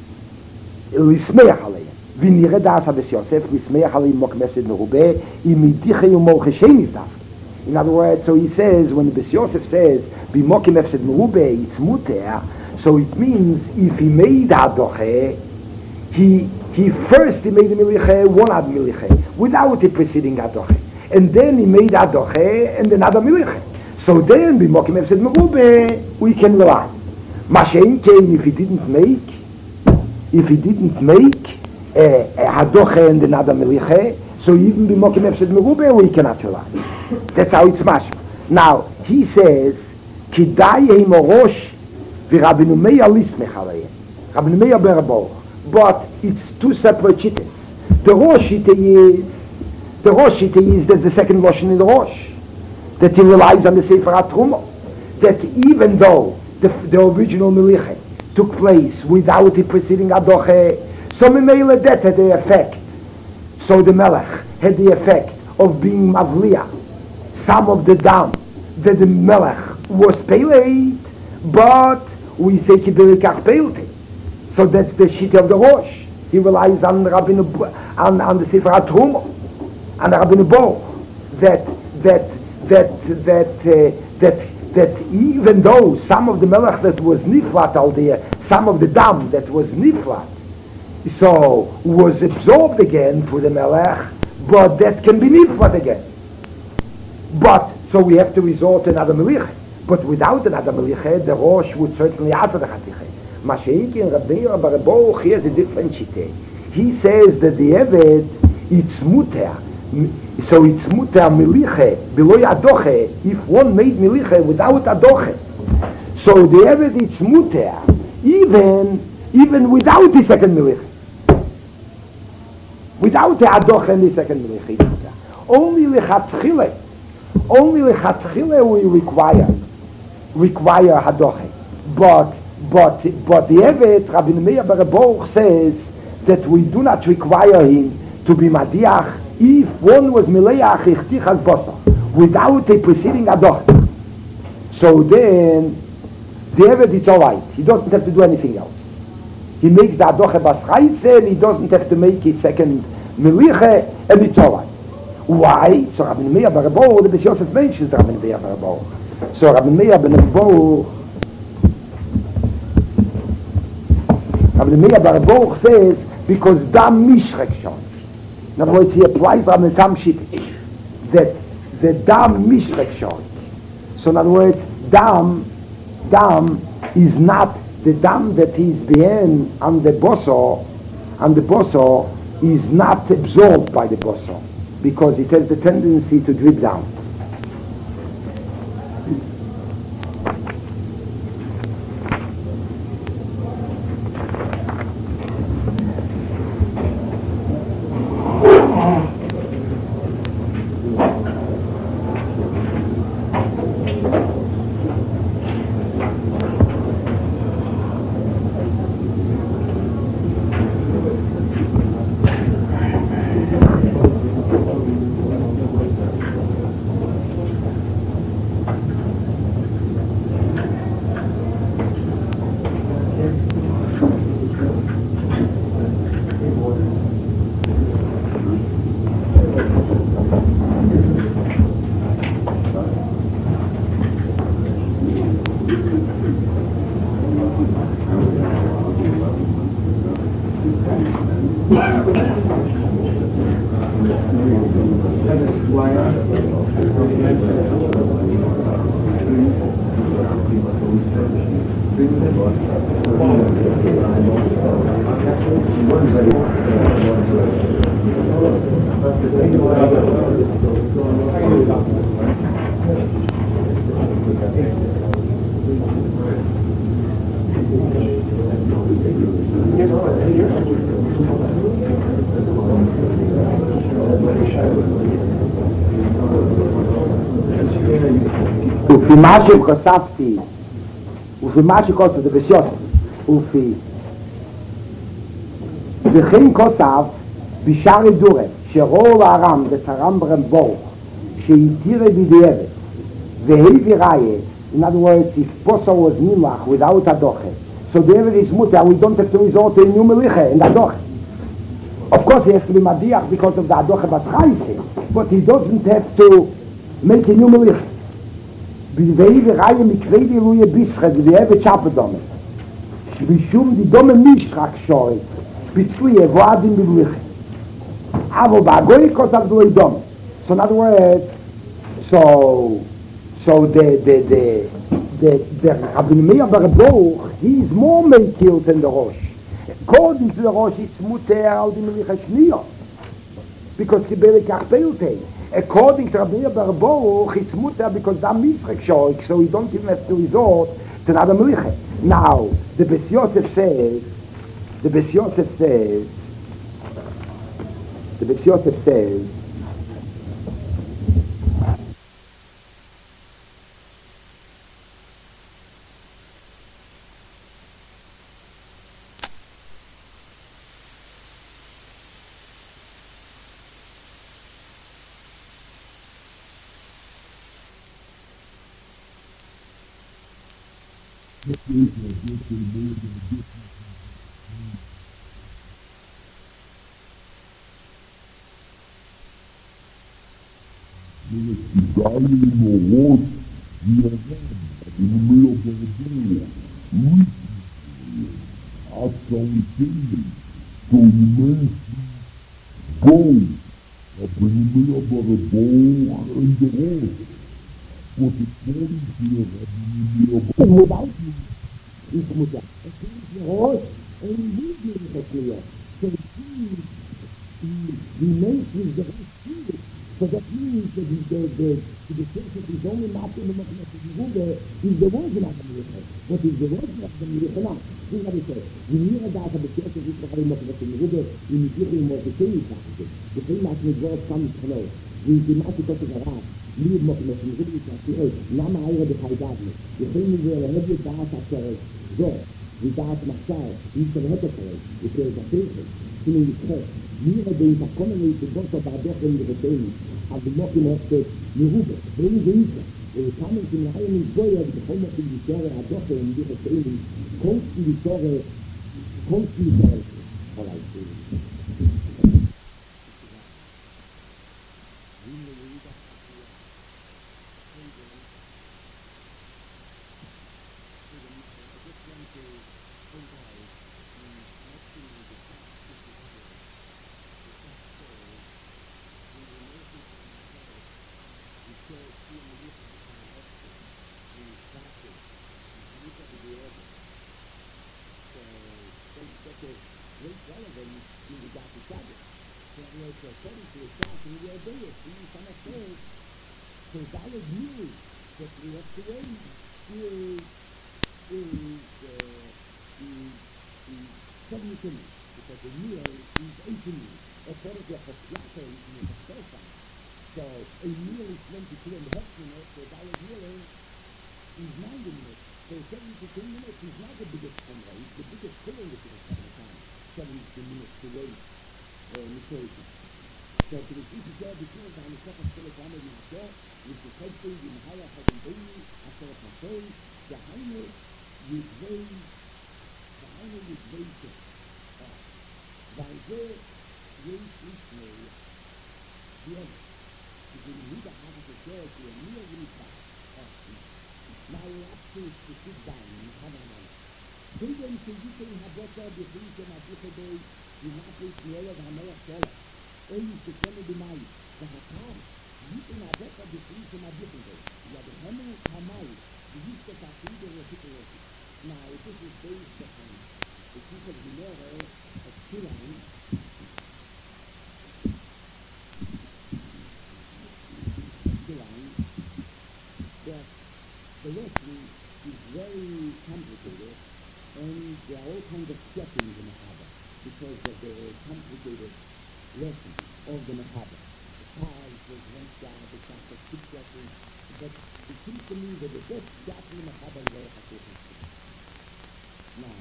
lismeach aleim v'nireh da'as Habes Yosef lismeach aleim mokmeset merubeh imidiche umolche shenis daf. In other words, so he says when Habes Yosef says b'mokim efsed merubeh it's muter, so it means if he made hadoche, he he first he made the miliche one ad miliche without the preceding hadoche, and then he made hadoche and another miliche. So then b'mokim efsed merubeh we can rely. Mashein came if he didn't make, if he didn't make a, a hadoche and another meliche, so even b'mokim efsed merubeh we cannot rely. That's how it's mashma. Now he says, "Kidai ein morosh v'Rabbeinu Meir lismech aleim." Rabbeinu Meir ben Reboch, but it's two separate shittas. The Rosh shita is the Rosh shita is that the second lashon in the Rosh, that he relies on the Sefer HaTrumah, that even though The, the original Meliche took place without the preceding Adoche, so Memele that had the effect. So the Melech had the effect of being Mavliya, some of the dam that the Melech was Peleit, but we say Kibilikach Peilte. So that's the shit of the Rosh. He relies on Rabbeinu, on, on the Sefer HaTrumah, on Rabbeinu Bo, that, that, that, that, uh, that, that even though some of the melech that was niflat al there, some of the dam that was niflat, so was absorbed again for the melech, but that can be niflat again. But, so we have to resort to another melich. But without another melich, the Rosh would certainly answer the chatiche. Masheiki and Rabbi Reboch, here's a different shite. He says that the Eved, it's muter. So it's muter miliche below adoche if one made miliche without adoche. So the Eved it's muter even even without the second miliche, without the adoche and the second miliche. Only lechatchile, only lechatchile we require require adoche. But but but the Eved Rabbeinu Meir ben Reboch says that we do not require him to be madiach if one was Mileach Ichtich as Bosa, without a preceding Adoch. So then, the Eved is all right. He doesn't have to do anything else. he makes the adoche baschaitze, and he doesn't have to make his second meliche, and it's all right. Why? So Rabbi Meir bar Baruch, the Beis Yosef mentions Rabbi Meir bar Baruch. So Rabbi Meir bar Baruch, Rabbi Meir bar Baruch says, because dam mishrek shon. In other words, he applies Rabbi Tamshit that the dam mishrek shon. So in other words, dam, dam is not the dam that is behind on the boso, and the boso is not absorbed by the boso, because it has the tendency to drip down. לפי מה שחשפתי ולפי מה שכותב זה בסיוסף ולפי וכן כותב בשערי דורם שרול הרם ותרם ברמבוך שהתירה בדיעבד והביא ראיה. In other words, if Poso was Nimlach without Adoche, so the Eved is Mutter, we don't have to resort to a new Meliche in the Adoche. Of course he has to be Madiach because of the Adoche Baschaitze, but he doesn't have to make a new Meliche. והביא ראיה מקרי דילוי בישחד והביא צ'פדומת שבשום דידומה משחק שורק פיצוי יבואדים בבליחי אבל בהגוי כותב דלוי דומה. So in other words, so so the the the the the Rabbi Meir bar Baruch, he is more mekil than the Rosh. According to the Rosh, it's muter al di melicha shniyot because kibele kach peiltei. According to Rabbi Meir bar Baruch, it's muter because da mishrek shoik, so we don't even have to resort to another melicha. Now, the Beis Yosef says, the Beis Yosef says, the Beis Yosef says, without you, it's mutter. The Rosh and we do the clear. So he remains with the Rosh. So that means that the the the the person is only not in the Machnas Yehuda is the one not the Mechel. But is the one not the Mechel. This is what he says. The Mira that the person is not in the Machnas Yehuda, in the Yehuda more the same thing. The thing that is what comes to know. We do not get to the Rat. Leave Machnas Yehuda to say, Lama Ayra de Chaydadne. The thing is where the heavy that after go. We dat Machal, he's the head of it. It is a patient. In the church. Mira de Itakomene is the boss of Adoch in the Rebbeinu. Of the Mokim of the Yehuda. Bring the Isha. They come in the Hayim in Goya, the home of the Yisrael, Adoch in the Rebbeinu. Comes to the Torah Posting therapy, what I see. Great relevance in the Dr. Shabbos. So according to the Shas, we will do it. We use some of those. So Daled Mili, that we have to wait, is, is, uh, is, is seventy because the meal is eighteen years. According to the Chaslata, in the Chaslata. So a meal is twenty-two and a half minutes, so Daled Mili is ninety minutes. So seventy-two minutes is not the biggest number. It's the biggest killing that you can time. seventy minutes to wait. Uh, so to the Chief of the King of the Hanukkah of Telegram in the show, with the head thing in Haya Hadambini, after a Pasay, the Hainu is very, the Hainu is very sick. By the way, Israel, yes, if you need a half of the show, if you're near the back, now we're up to sit down and have a moment. Then to you can have what the things in a different day, you have to know of Hamelach Shola. Only to tell the mind, the Hakam, you can have what the things in a different day. You have the Hamel Hamal, the use of a food or a situation. Now, this is based upon the people who know of Kilan, Kilan, that the wrestling is very complicated. And there are all kinds of settings in the Mechaba because of the complicated lesson of the Mechaba. The cars, the one shot, the shot, the six settings. But it seems to me that the best shot in the Mechaba is very hard. Now,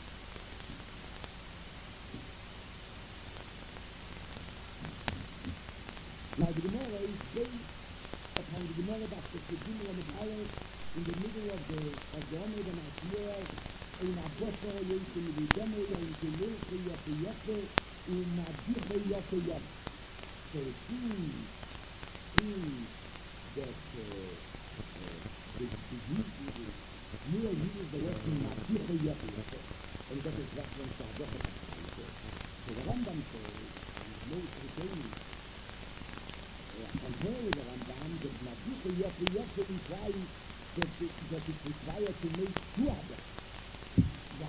now the Gemara is based upon the Gemara that the Kedima and the Mechaba in the middle of the of the Omer and Asiyah. In a bossa, you can be done, and to live for your Yafe, in a Dibre Yafe Yafe. So it seems, seems that the use is more use the word in a Dibre Yafe Yafe, and that is reference to a Yafe Yafe. So the Rambam says, most retaining, compare with the Rambam, that a Dibre Yafe Yafe implies that it's required to make two others. Right,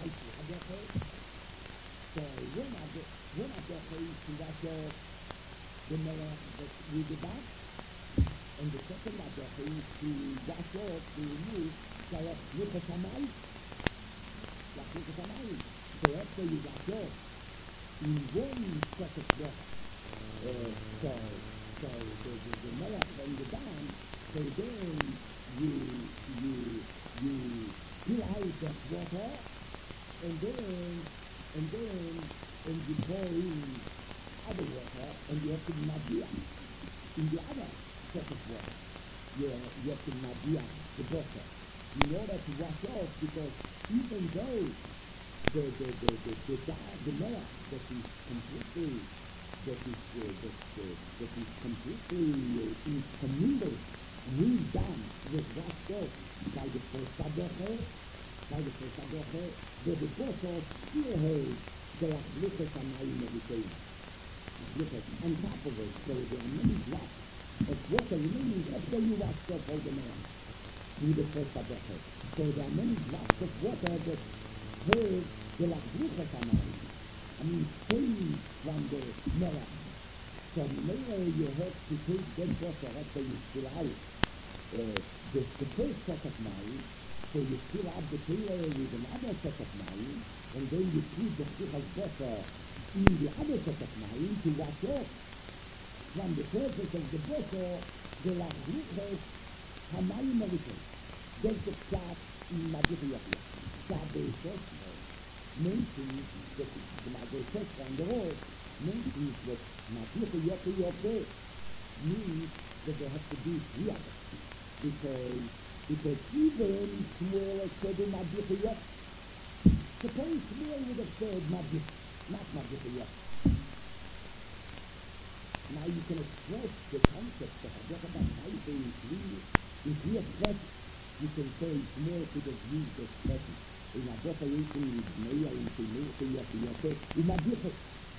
so one of the one of the things that the Mela that we did that, and the second of the things to wash off to remove the Lukasamai, the Lukasamai. So after you wash off in one set of water, uh, so so the the, the Mela and the dam, so then you you you pull out that water. And then, and then, and you pour in other water, and you have to nadia in the other set of water. You, you have to nadia the water in order to wash off, because even though the the the the the, the, the melech that is completely that is uh, that, uh, that is completely uh, intermingled with dam was washed off by the first sadocher. By the first sadocher, the devoto still has the Achlukas Amayim Meditating. On top of it, so there are many drops of water remaining after you washed off all the man through the first sadocher. So there are many drops of water that have the Achlukas Amayim. I mean, staying from the melech. So later you have to take that water after you spill out uh, the, the first set of Mayim. So you fill up the pillar with another set of Mayim, and then you put the Chichas Bosa in the other set of Mayim to wash off from the surface of the Bosa the Lachlukas Hamayim Maritim. That's the shot in Magid Yachia. Shot the Sosmo mentions that the Magid Sosmo on the road mentions that Magid Yachia means that they have to do three others. Because Because even smaller Seder Madrichiyot, Suppose Shmuel would have said Magid, not Magid yet. Now you can express the concept of Hadacha B'Maisa in three. If you express, you can say Shmuel could have used the expression. In Hadacha Yishin Yidneya, in Shmuel Yate Yate, in Magid.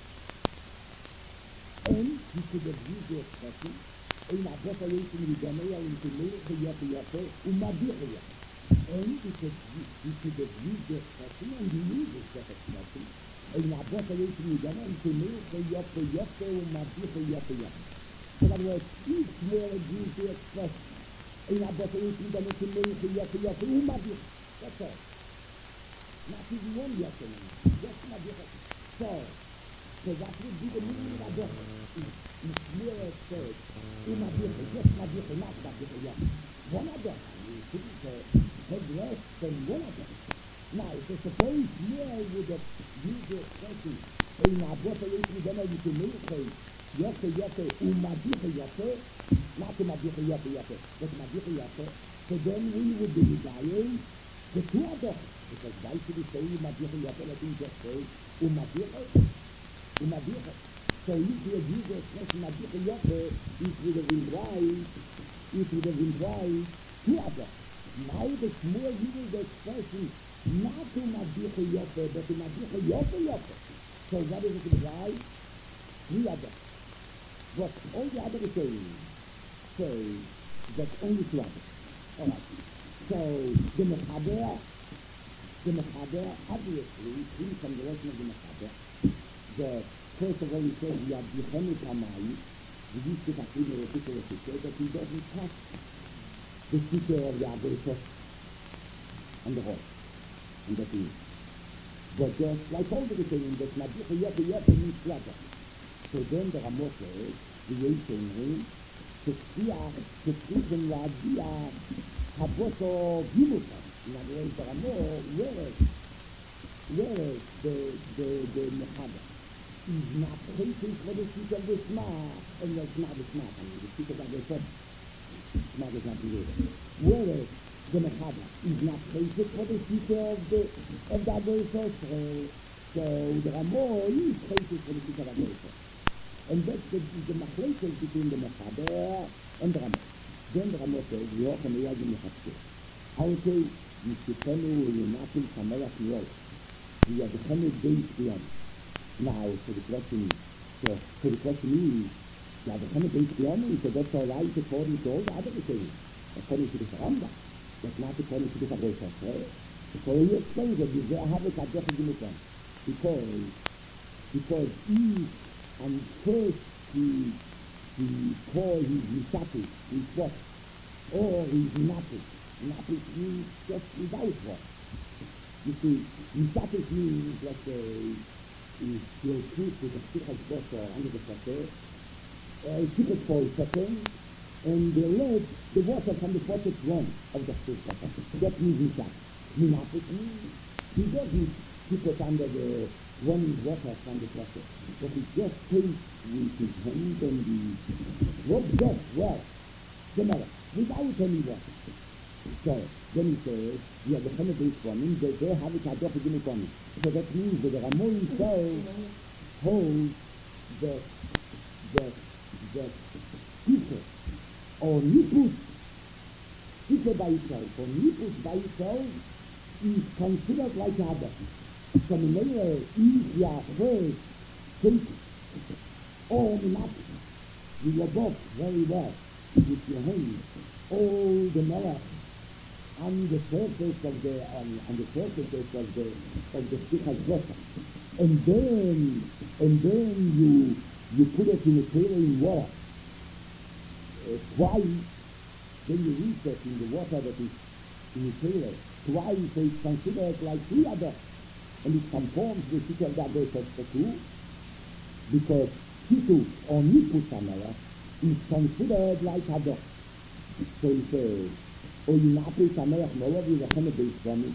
And you could have used the expression in Hadacha Yishin Yidneya, in Shmuel Yate Yate, in Magid. And you could, you could have used the expression, and you use that expression. In Hadacha Yishin Yidneya, in Shmuel Yate Yate, in Magid Yate Yate. In other words, each Shmuel had used the expression. In Hadacha Yishin Yidneya, in Shmuel Yate Yate, in Magid. That's all. Not even one Yate, just Magid. So, so that would be the meaning of Hadacha. In Shmuel said, in Magid, just Magid, not Magid Yate. One Hadacha. You couldn't say, had less than one Hadacha. Now, so suppose Shmuel would have used the expression, in Hadacha Yishin Yidneya, in Shmuel Yate Yate, in Magid Yate, not in Magid Yate Yate, but Magid Yate, so then we would be dying the two Hadachas. Because why should we say Magid Yate, let him just say, in Magid, in Magid. So if we had used the expression Magid Yate, it would have been right, it would have been right, two Hadachas. Now the Shmuel uses the expression not to Magid Yate, but to Magid Yate Yate. So what is it imply? Three Hadachas. But all the other saying say that only two Hadachas. All right. So the Mechaber, the Mechaber, obviously, in from the lesson of the Mechaber, the first of all he says we have Yechenik Hamayim, the Yisuk Achim Eretik Eretik, that he doesn't touch the seeker of the Agorisot and the horse, and that he is. But just like all the saying that Magid Yate Yate means Yate. So then the Ramah says, the Yisuk Ring, שצריך, שצריכים להגיע הבוסו גימותם. In other words, the Ramah, whereas, whereas the, the, the Mechada is not hating for the seat of the Shema, and it's not the Shema, I mean, the seat of the Shema, Shema does not be there. Whereas the Mechada is not hating for the seat of the, of the Agorisot, so the Ramah is hating for the seat of the Agorisot. And that's the, the machlekes between the Mechaber and the Ramah. Then the Ramah says, Yocham Eyagim Yechapke. I would say, Yishipenu Yunatim Sameach Yol. We are the Chemed Beis Biyam. Now, so the question is, so, so the question is, yeah, the Chemed Beis Biyam, so that's all right according to all the other things. According to the Rambam, that's not according to the Agorisot, right? So he explains that you have it at Jefferson because, because each and first he, he called his Misati, his what? Or his Napis. Napis means just without what? You see, Misati means, let's say, is your truth with a Psichas Bosser under the Fateh, a Psichas for a second, and they let the water from the faucet run of the Psichas. That means Misati. Napis means he doesn't keep it under the running water from the faucet, but he just takes with his hand and he rubs off well, the melon, without any water. So then he says, yeah, the Chemed Beis Biyam, they, they have it at Docha Gimel Biyam. So that means that the Ramah himself holds that that that Sikha or Nipus, Sikha by itself, or Nipus by itself is considered like a Hadach. So Minele is your first take all the matter with your book very well, with your hand, all the melech on the surface of the on, on the surface of the of the Psichas Bosser. And then and then you you put it in a pail in water uh, twice, then you reset in the water that is in the pail twice, so it's considered like three other. And it conforms with the Sikha of the Agorisot too, because Kitu or Nipus Sameach is considered like Hadach. So he says, O Yinapis Sameach Molov Yirachem Beis Biyam,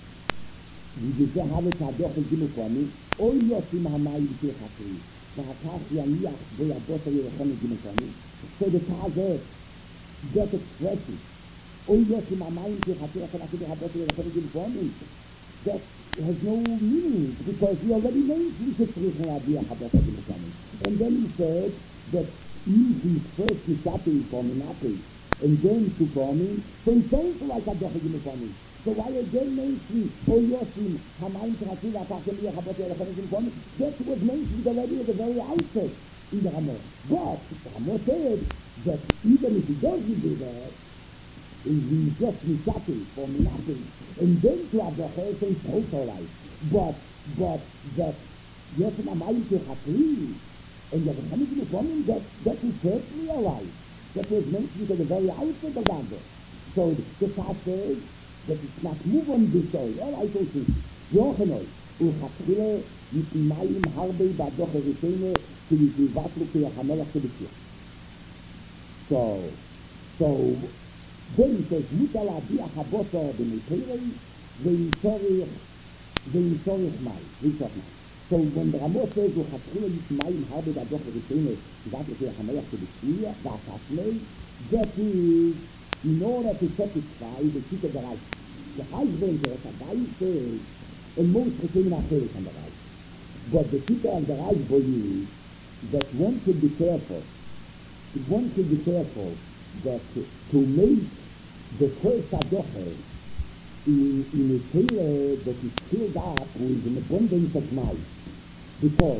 ובזה הבאת הדוח הגימו פעמים, או יוצאים המים תחתרי, והכך יניח בידות הירחם הגימו פעמים. So the Tazet, that expression, או יוצאים המים תחתרי, אחר כך בידות הירחם הגימו פעמים, that has no meaning because he already knows we should Tzrichen Abiyah Chabota B'Nefashim. And then he said that if he first Nishapi Forminapi and then to forming, so he sounds like Adocha B'Nefashim. So why again mention O Yosim Hamayim Tzratzil Atachem Abiyah Chabota B'Nefashim? That was mentioned already at the very outset in the Ramah. But the Ramah said that even if he doesn't do that, he just Nishapi Forminapi and then to Adocha, so it's also right. But, but that Yosim Hamayim Tzratzil and the Hamayim B'Nefashim, that, that is certainly alright. That was mentioned at the very outset of the Ramah. So the fact says that it's not move on this way. All right, okay. Yochenoi, Uchatchile, Yitimayim Harbe, Badoch Erishene, Yitivatlu, Yachamelach, Tebekir. So, so, then he says, Mutal Abiyah Chabota, B'Nefashim, Ve'yisorich, Ve'yisorich Mai, Ve'yisorich Mai. So when the Ramah says, Uchatchile, Yitimayim Harbe, Badoch Erishene, Yitivatlu, Yachamelach, Tebekir, Va'achatmei, that is in order to satisfy the seat of the right. The husband of the right says, and most became not on the right. But the seat of the right believes that one should be careful, one should be careful that to make the first adoche in, in a tailor that is filled up with an abundance of mind. Because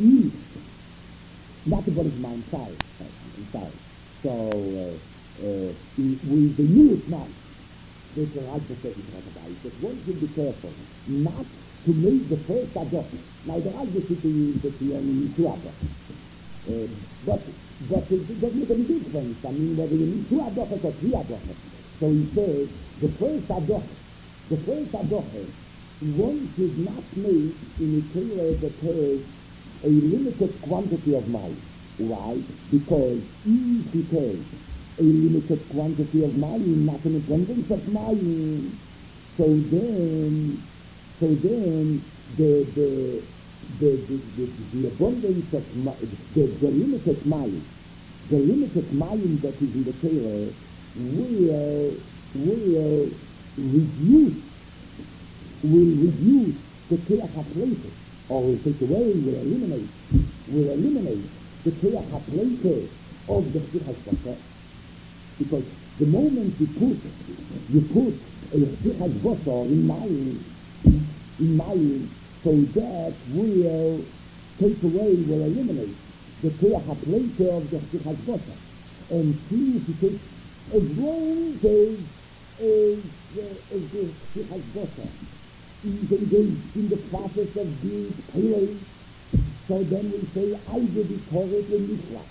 if, not about his mind, sorry, I'm sorry. So, uh, Uh, with the newest man, there's a right to say that one should be careful not to make the first adoption. Now, the right to say that you only need two adoptions. Uh, but, but it doesn't make any difference. I mean, whether you need two adoptions or three adoptions. So he says, the first adoption, the first adoption, one should not make in a tailor that has a limited quantity of mine. Why? Because if he takes a limited quantity of mayim, not an abundance of mayim. So then, so then the the the the, the, the abundance of the, the limited mayim, the limited mayim that is in the Torah will will reduce will reduce the Keach HaPleiter, or will take away, will eliminate, will eliminate the Keach HaPleiter of the Shlichus. Because the moment you put you put a Shlichus Basar in mayim, in mayim, so that will take away, will eliminate the Keach HaPleiter of the Shlichus Basar. And see if you take as long as as uh, as the Shlichus Basar is engaged in the process of being pale, so then we say I did it for it in Mikra.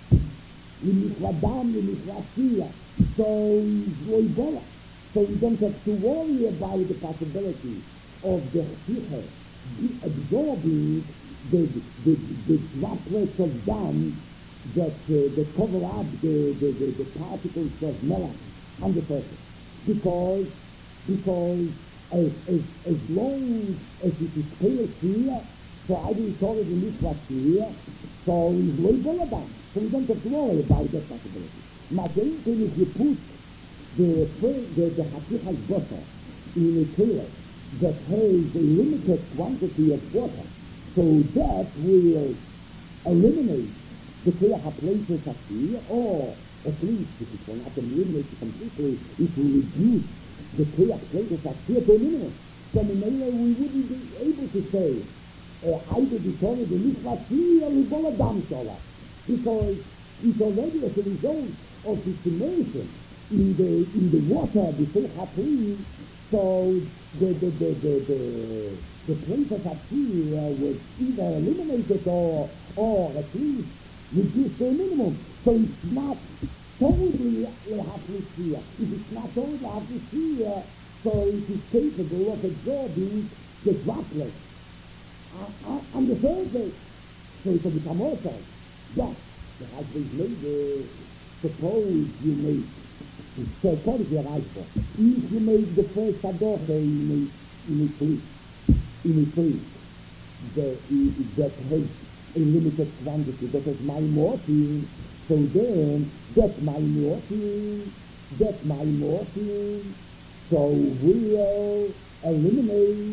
Dam, so Ebola. So we don't have to worry about the possibility of the Chicha absorbing the, the, the droplets of dam that, uh, that cover up the, the, the, the particles of melon on the surface. Because, because as, as, as long as it is pale clear, so I will call it in this clear, so it's Ebola dam. So we don't have to worry about that possibility. Now, the thing is you put the the, the Hatichas Basar in a tailor that has a limited quantity of water, so that will eliminate the Keach HaPleiter Safir, or at least, if it will not eliminate it completely, it will reduce the Keach HaPleiter Safir to a minimum. So in we wouldn't be able to say, either the Torah, the Mikvah, or Ebola Dam Shola. Because it's already as a result of its immersion in the in the water before Hapri, so the the the the the, the place of Hapri uh, was either eliminated or or at least reduced to a minimum. So it's not totally Hapri. If it's not totally Hapri, so it is capable of absorbing the droplets uh, uh, on the surface. So it will become also. Yes, the husband made the, suppose you make, so what is your answer? If you make the first adoche in a, in a place, in a place that, that has a limited quantity, that has my morphine, so then that's my morphine, that's my morphine, so we'll eliminate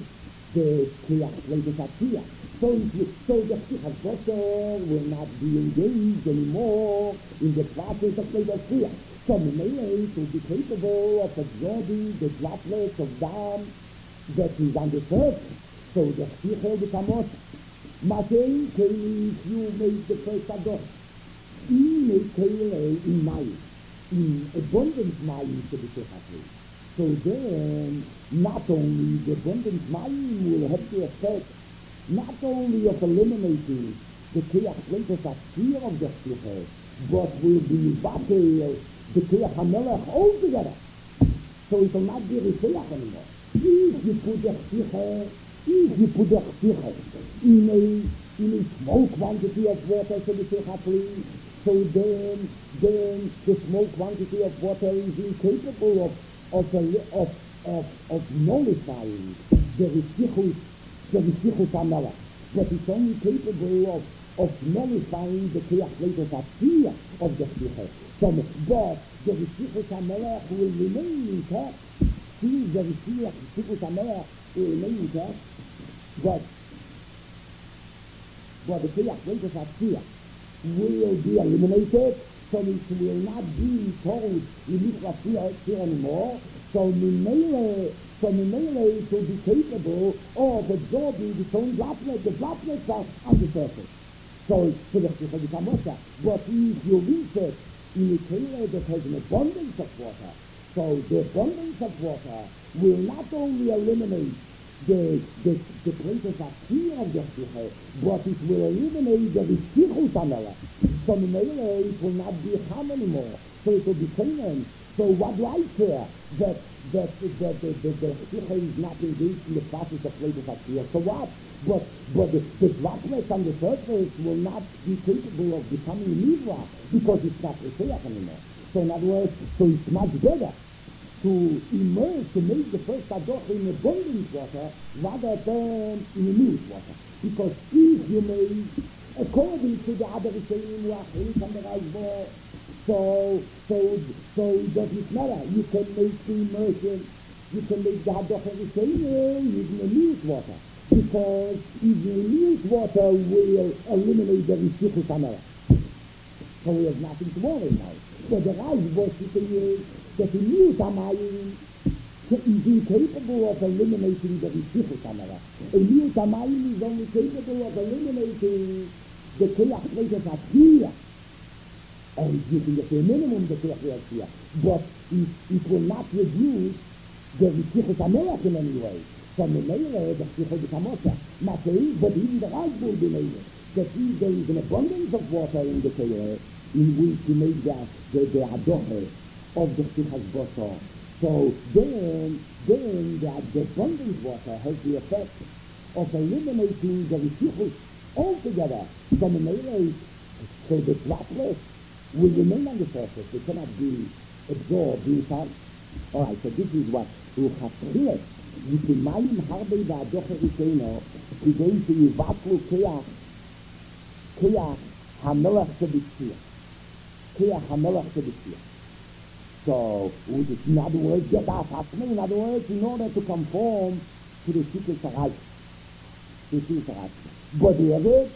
the Kriach, so, so the Kriach will not be engaged anymore in the process of Kriach. So Menele will be capable of absorbing the droplets of dam that is on the surface. So the Kriach becomes Matei, if you make the first adult, in a Kele in Mai, in abundant Mai to be Kriach. So then, not only the abundant mayim will have the effect, not only of eliminating the Kriach latest fear of the Shlichah, but will be vatel the Kriach HaMelech altogether. So it will not be Rishayach anymore. If you put the Shlichah, if you put the Shlichah in a, in a small quantity of water, so the Shlichah, so then, then the small quantity of water is incapable of Of, a, of, of, of nullifying the Rishichus, the Rishichus HaMelech, but it's only capable of, of nullifying the Kriach latest fear of the Shlichah. So, but the Rishichus HaMelech will remain intact. See, the Rishichus HaMelech will remain intact, but, but the Kriach latest fear will be eliminated. So it will not be told you need to fear anymore. So Mimele, so Mimele will be capable of absorbing the own droplets. The droplets are on the surface. So so that it will become water. But if you reach it in a Kele that has an abundance of water, so the abundance of water will not only eliminate the the the places of fear of the Shlichah, but it will eliminate the Rishichus HaMelech. So Mimele it will not be harm anymore. So it will be Canaan. So what do I care that that that the the, the Shlichah is not engaged in the process of places of fear? So what? But but the, the droplets on the surface will not be capable of becoming Nivra because it's not Rishayach anymore. So in other words, so it's much better to immerse, to make the first adoch in abundant water rather than in minute water. Because if you make, according to the other Rishonim, so, so, so it doesn't matter. You can make the immersion, you can make the adoch Rishonim using minute water. Because if the minute water will eliminate the Rishichus HaMelech. So we have nothing to worry about. So the Rashba is that the new Tamayim is incapable of eliminating the Rishichus HaMelech. A new Tamayim is only capable of eliminating the Kriach latest Atiyah. And you can get the minimum the Kriach Atiyah. But it, it will not reduce the Rishichus HaMelech in any way. From the Meire, the Rishichus HaMelech. Matei, but even the Rashba will be made. That if there is an abundance of water in the Torah, in which you make the, the, the adoche of the Shlichas Bosor. So then, then the, the abundant water has the effect of eliminating the Rishichus altogether. So the Meire, so the droplets will remain on the surface. They cannot be absorbed inside. All right, so this is what Uchaschilet, Yikimayim Harbei V'adoche Risheno, Kidei Sheyivatlu Keach, Kriach HaMelech Shebitzia. Kriach HaMelech Shebitzia. So, in other words, get out Hasmei, in other words, in order to conform to the Shikul Sarai. The Shikul Sarai. But the other,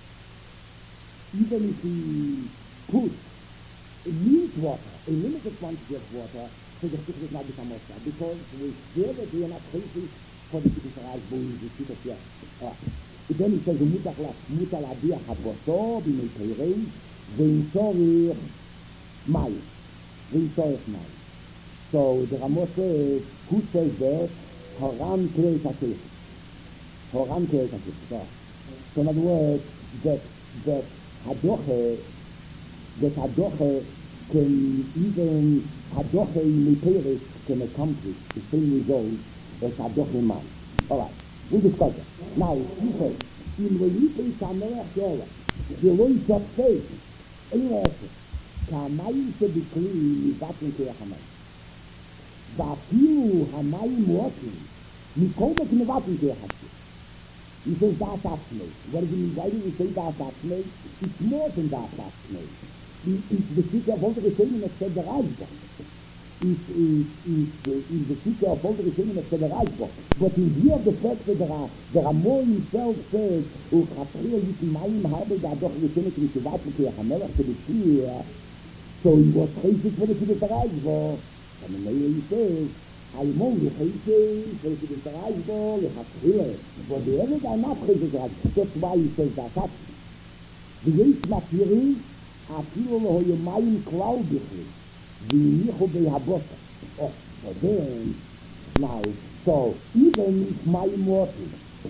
even if we put a minute water, a limited quantity of water, so the Shikul does not become Osha. Because we feel that we are not crazy for the Shikul Sarai, but the Shikul Sarai. then he says, מותר להדיח הבוסו בימי תירים, ואם צורך מים. ואם צורך מים. So the Ramo says, who says that? Haram Krei Takif. Haram Krei Takif. So, so in other words, that, that Hadoche, that Hadoche can even, Hadoche in Teres can accomplish the same result as Hadoche Mai. Alright, we discuss it. Now, he says, אם ראיתי שהמלך יורה, ולא ישפט, אין רעשת, כהמים שבכלי ניבטים כרך המים. ואפילו המים מועטים, מכל כך ניבטים כרך המים. He says, das עצמי. What does it mean? Why do you say das עצמי? It's more than das עצמי. It's the speaker of all the Rishonim that said the Rashba. is is is is the future of all the things that the right book. But in view of the fact that there are there are more himself says, "Oh, Chapriya, you can my habe da doch the thing to what to hamel to the sea." So he was crazy for the the right book. And then he says, "I know the crazy for the the right book, the Chapriya." But the other are not crazy. That's why he says that. The great material, I feel how you mind cloudedly. The Nichobei Habota. Oh, so then, now, so even if my mortal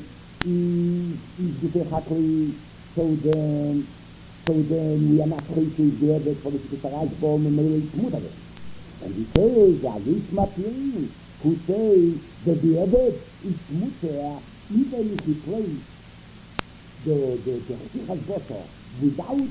is, is difficultly, so then, so then we are not crazy there for the Secretariat Bomb and Mele Mutare. And he says that this material who say that the Ebed is Mutter, even if he plays the the the Secretariat without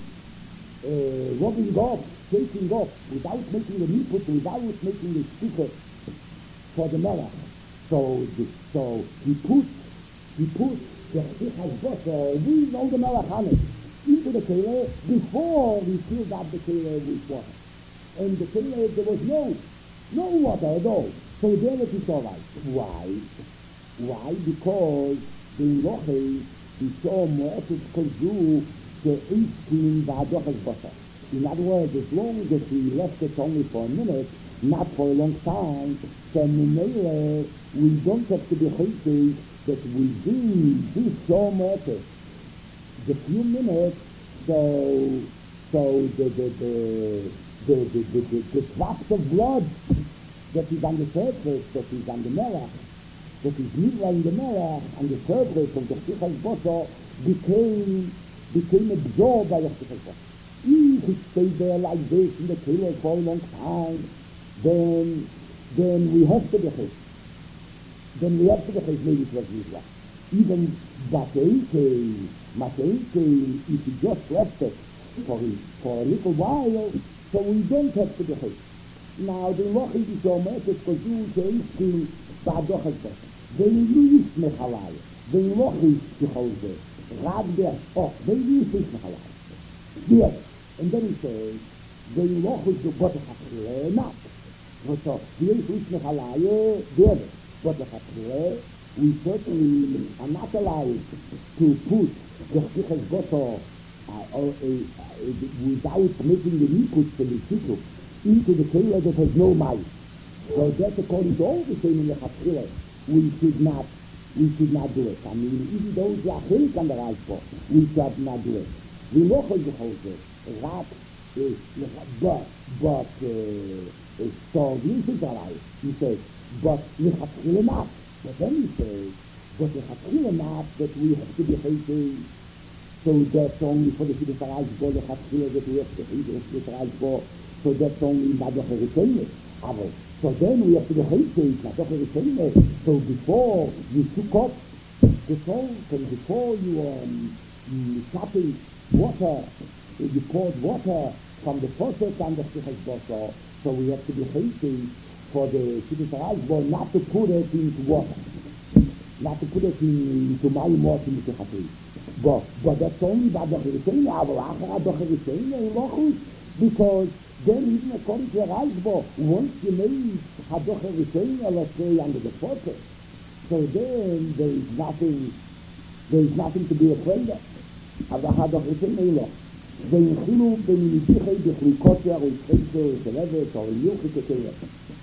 uh, rubbing off, taking off, without making the niput, without making the speaker for the melech. So, the, so he put, he put the Chazbosa, we know the melech on it, into the kele before he filled up the kele with water. And the kele, there was no, no water at all. So then it is all right. Why? Why? Because the Loche, he saw Moetet Kozu, the eighteen Vadochas Basa. In other words, as long as he left it only for a minute, not for a long time, then uh, we don't have to be hasty that within this so much, the few minutes, so so the the the the the, the, the, the drops of blood that is on the surface, that is on the melech, that is midway in the melech, on the surface of the Chichas Basa became became absorbed by the Chichas Basa. If it stayed there like this in the killer for a long time, then then we have to be hit. Then we have to be hit, maybe it was Mizrach. Even Bateike, Mateike, if you just left it for, for a little while, so we don't have to be hit. Now, the Loch is so much, because you say, to Badochas Basa. They use Mechalai. The Loch is to hold it. Rabbe, oh, they use Mechalai. Yes. And then he says, the Loch is the Botachatre, not. So, the Loch is Mechalaye, there. Botachatre, we certainly are not allowed to put the Chichas Basa uh, uh, uh, without making the input for the Chichuk into the Kela that has no mind. So that's according to all the same in the Chatzile. We should not, we should not do it. I mean, even those who are Chilik on the Reisbo, we should not do it. The Loch is the Chose. Rat, but, but, uh, so this is alright. He says, but lechatchila not. But then he says, but lechatchila not that we have to be hating. So that's only for the Secretariat for lechatchila that we have to hate the Secretariat for. So that's only Badoch Eritene. So then we have to be hating Badoch Eritene. So before you took up the salt and before you um, you tapping water, you poured water from the faucet on the Chichas Basa, so we have to be hating for the Secretariat for not to put it into water, not to put it in, into my water in the Chichas. But, but that's only Badoch Eritene, Badoch Eritene, because then even according to the Reisbo, once you made Badoch Eritene, let's say under the faucet, so then there is nothing, there is nothing to be afraid of. Badoch Eritene, they חילו במניתיחי בחליקותיה או יתחייסו ושלבת or יוחיקותיה.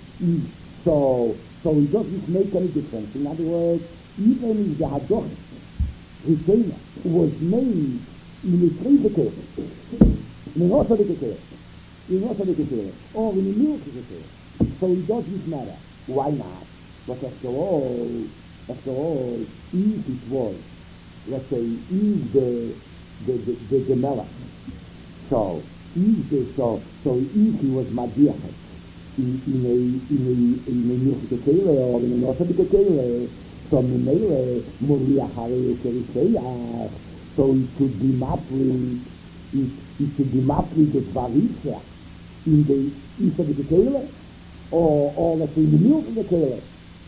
So, so it doesn't make any difference. In other words, even if the Hadoch Eritene was made in a tree in an also the in also the or in a milk so it doesn't matter. Why not? But after all, after all, if it was, let's say, if the the the, the, the melech, so if the so so if he was Madiach in, in a in a in a milk or in an also the so Mimele Moria Hare Keriseyach, so it could be maply, it, it could be maply the Varisha in the east of the Kele, or, or let's say in the milk of the Kele.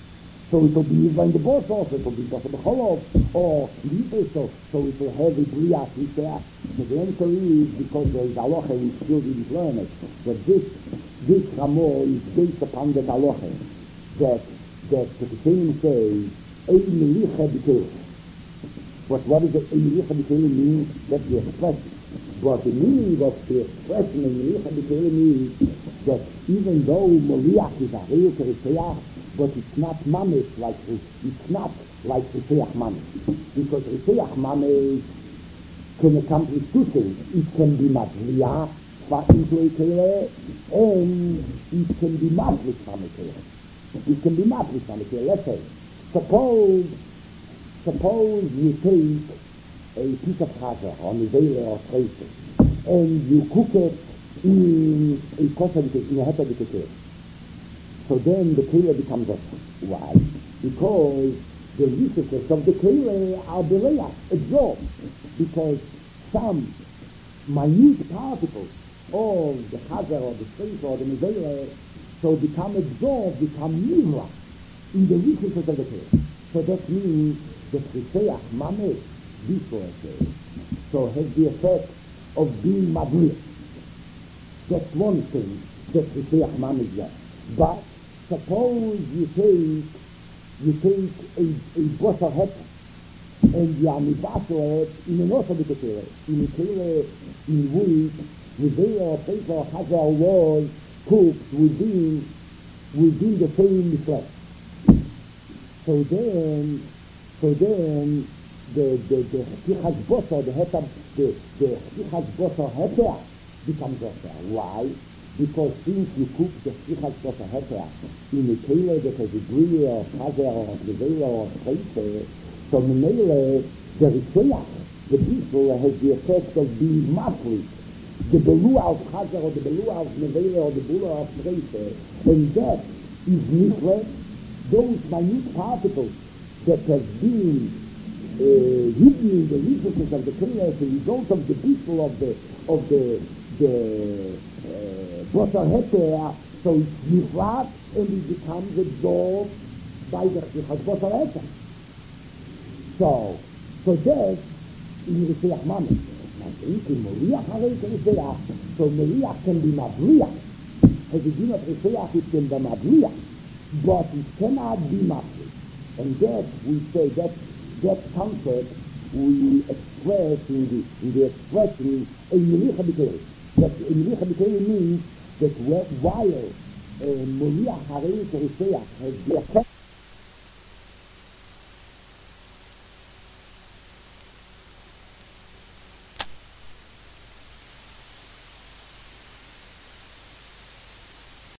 So it will be used in the boss also, it will be boss of the Cholov, or Libre, so, so it will have a Briat, Riseach. So the answer is, because there is Aloha, we still didn't learn it, that this, this Ramor is based upon the Aloha, that, that the Rishonim say, Ei Melicha B'Keil. But what does the Ei Melicha B'Keil mean? That's the expression. But the meaning of the expression in Melicha B'Keil means that even though Moliach is a real Riseach, but it's not mamish like it's not like Riseach mamish, because Riseach mamish can accomplish two things. It can be madriya into a kele, and it can be madrish from a kele. It can be madrish from a kele. Let's say, suppose suppose you take a piece of chazer on the vela or tracer, and you cook it in a kosher, in a heter b'tekeh. So then the kele becomes a why? Because the resources of the kele are belayah, absorbed. Because some minute particles of the chazer or the space or the nevela, so become absorbed, become nivra in the resources of the kele. So that means that Riseach Mameh, before kele, so has the effect of being madriya. That's one thing that Riseach Mameh does. But suppose you take you take a a bosser heter and you amibato it in an other kele, in a kele in which Nevela or Peter or Chazer was cooked within within the same flesh. So then, so then the the the Chichas bosser, the heter, the the Chichas bosser heter becomes also. Why? Because since you cook the Chichas bosser heter in a kele that has a brie or Chazer or Nevela or Peter, so Menele, the Riseach, the people has the effect of being mafli, the Belua of Chazer or the Belua of Nevela or the Belua of Peter, and that is niflet, those minute particles that have been uh, hidden in the resources of the kele as a result of the people of the of the the bosser heter, so it's niflat and it becomes absorbed by the Chichas bosser heter. So, so that in Riseach Mameh. Now, in Moriach Harei Riseach, so Moriach can be Madriach. As a din of Riseach, it can be Madriach, but it cannot be Madriach. And that we say that that concept we express in the in the expression a Melicha B'Keil. That a Melicha B'Keil means that while uh, Moriach Harei Riseach has the effect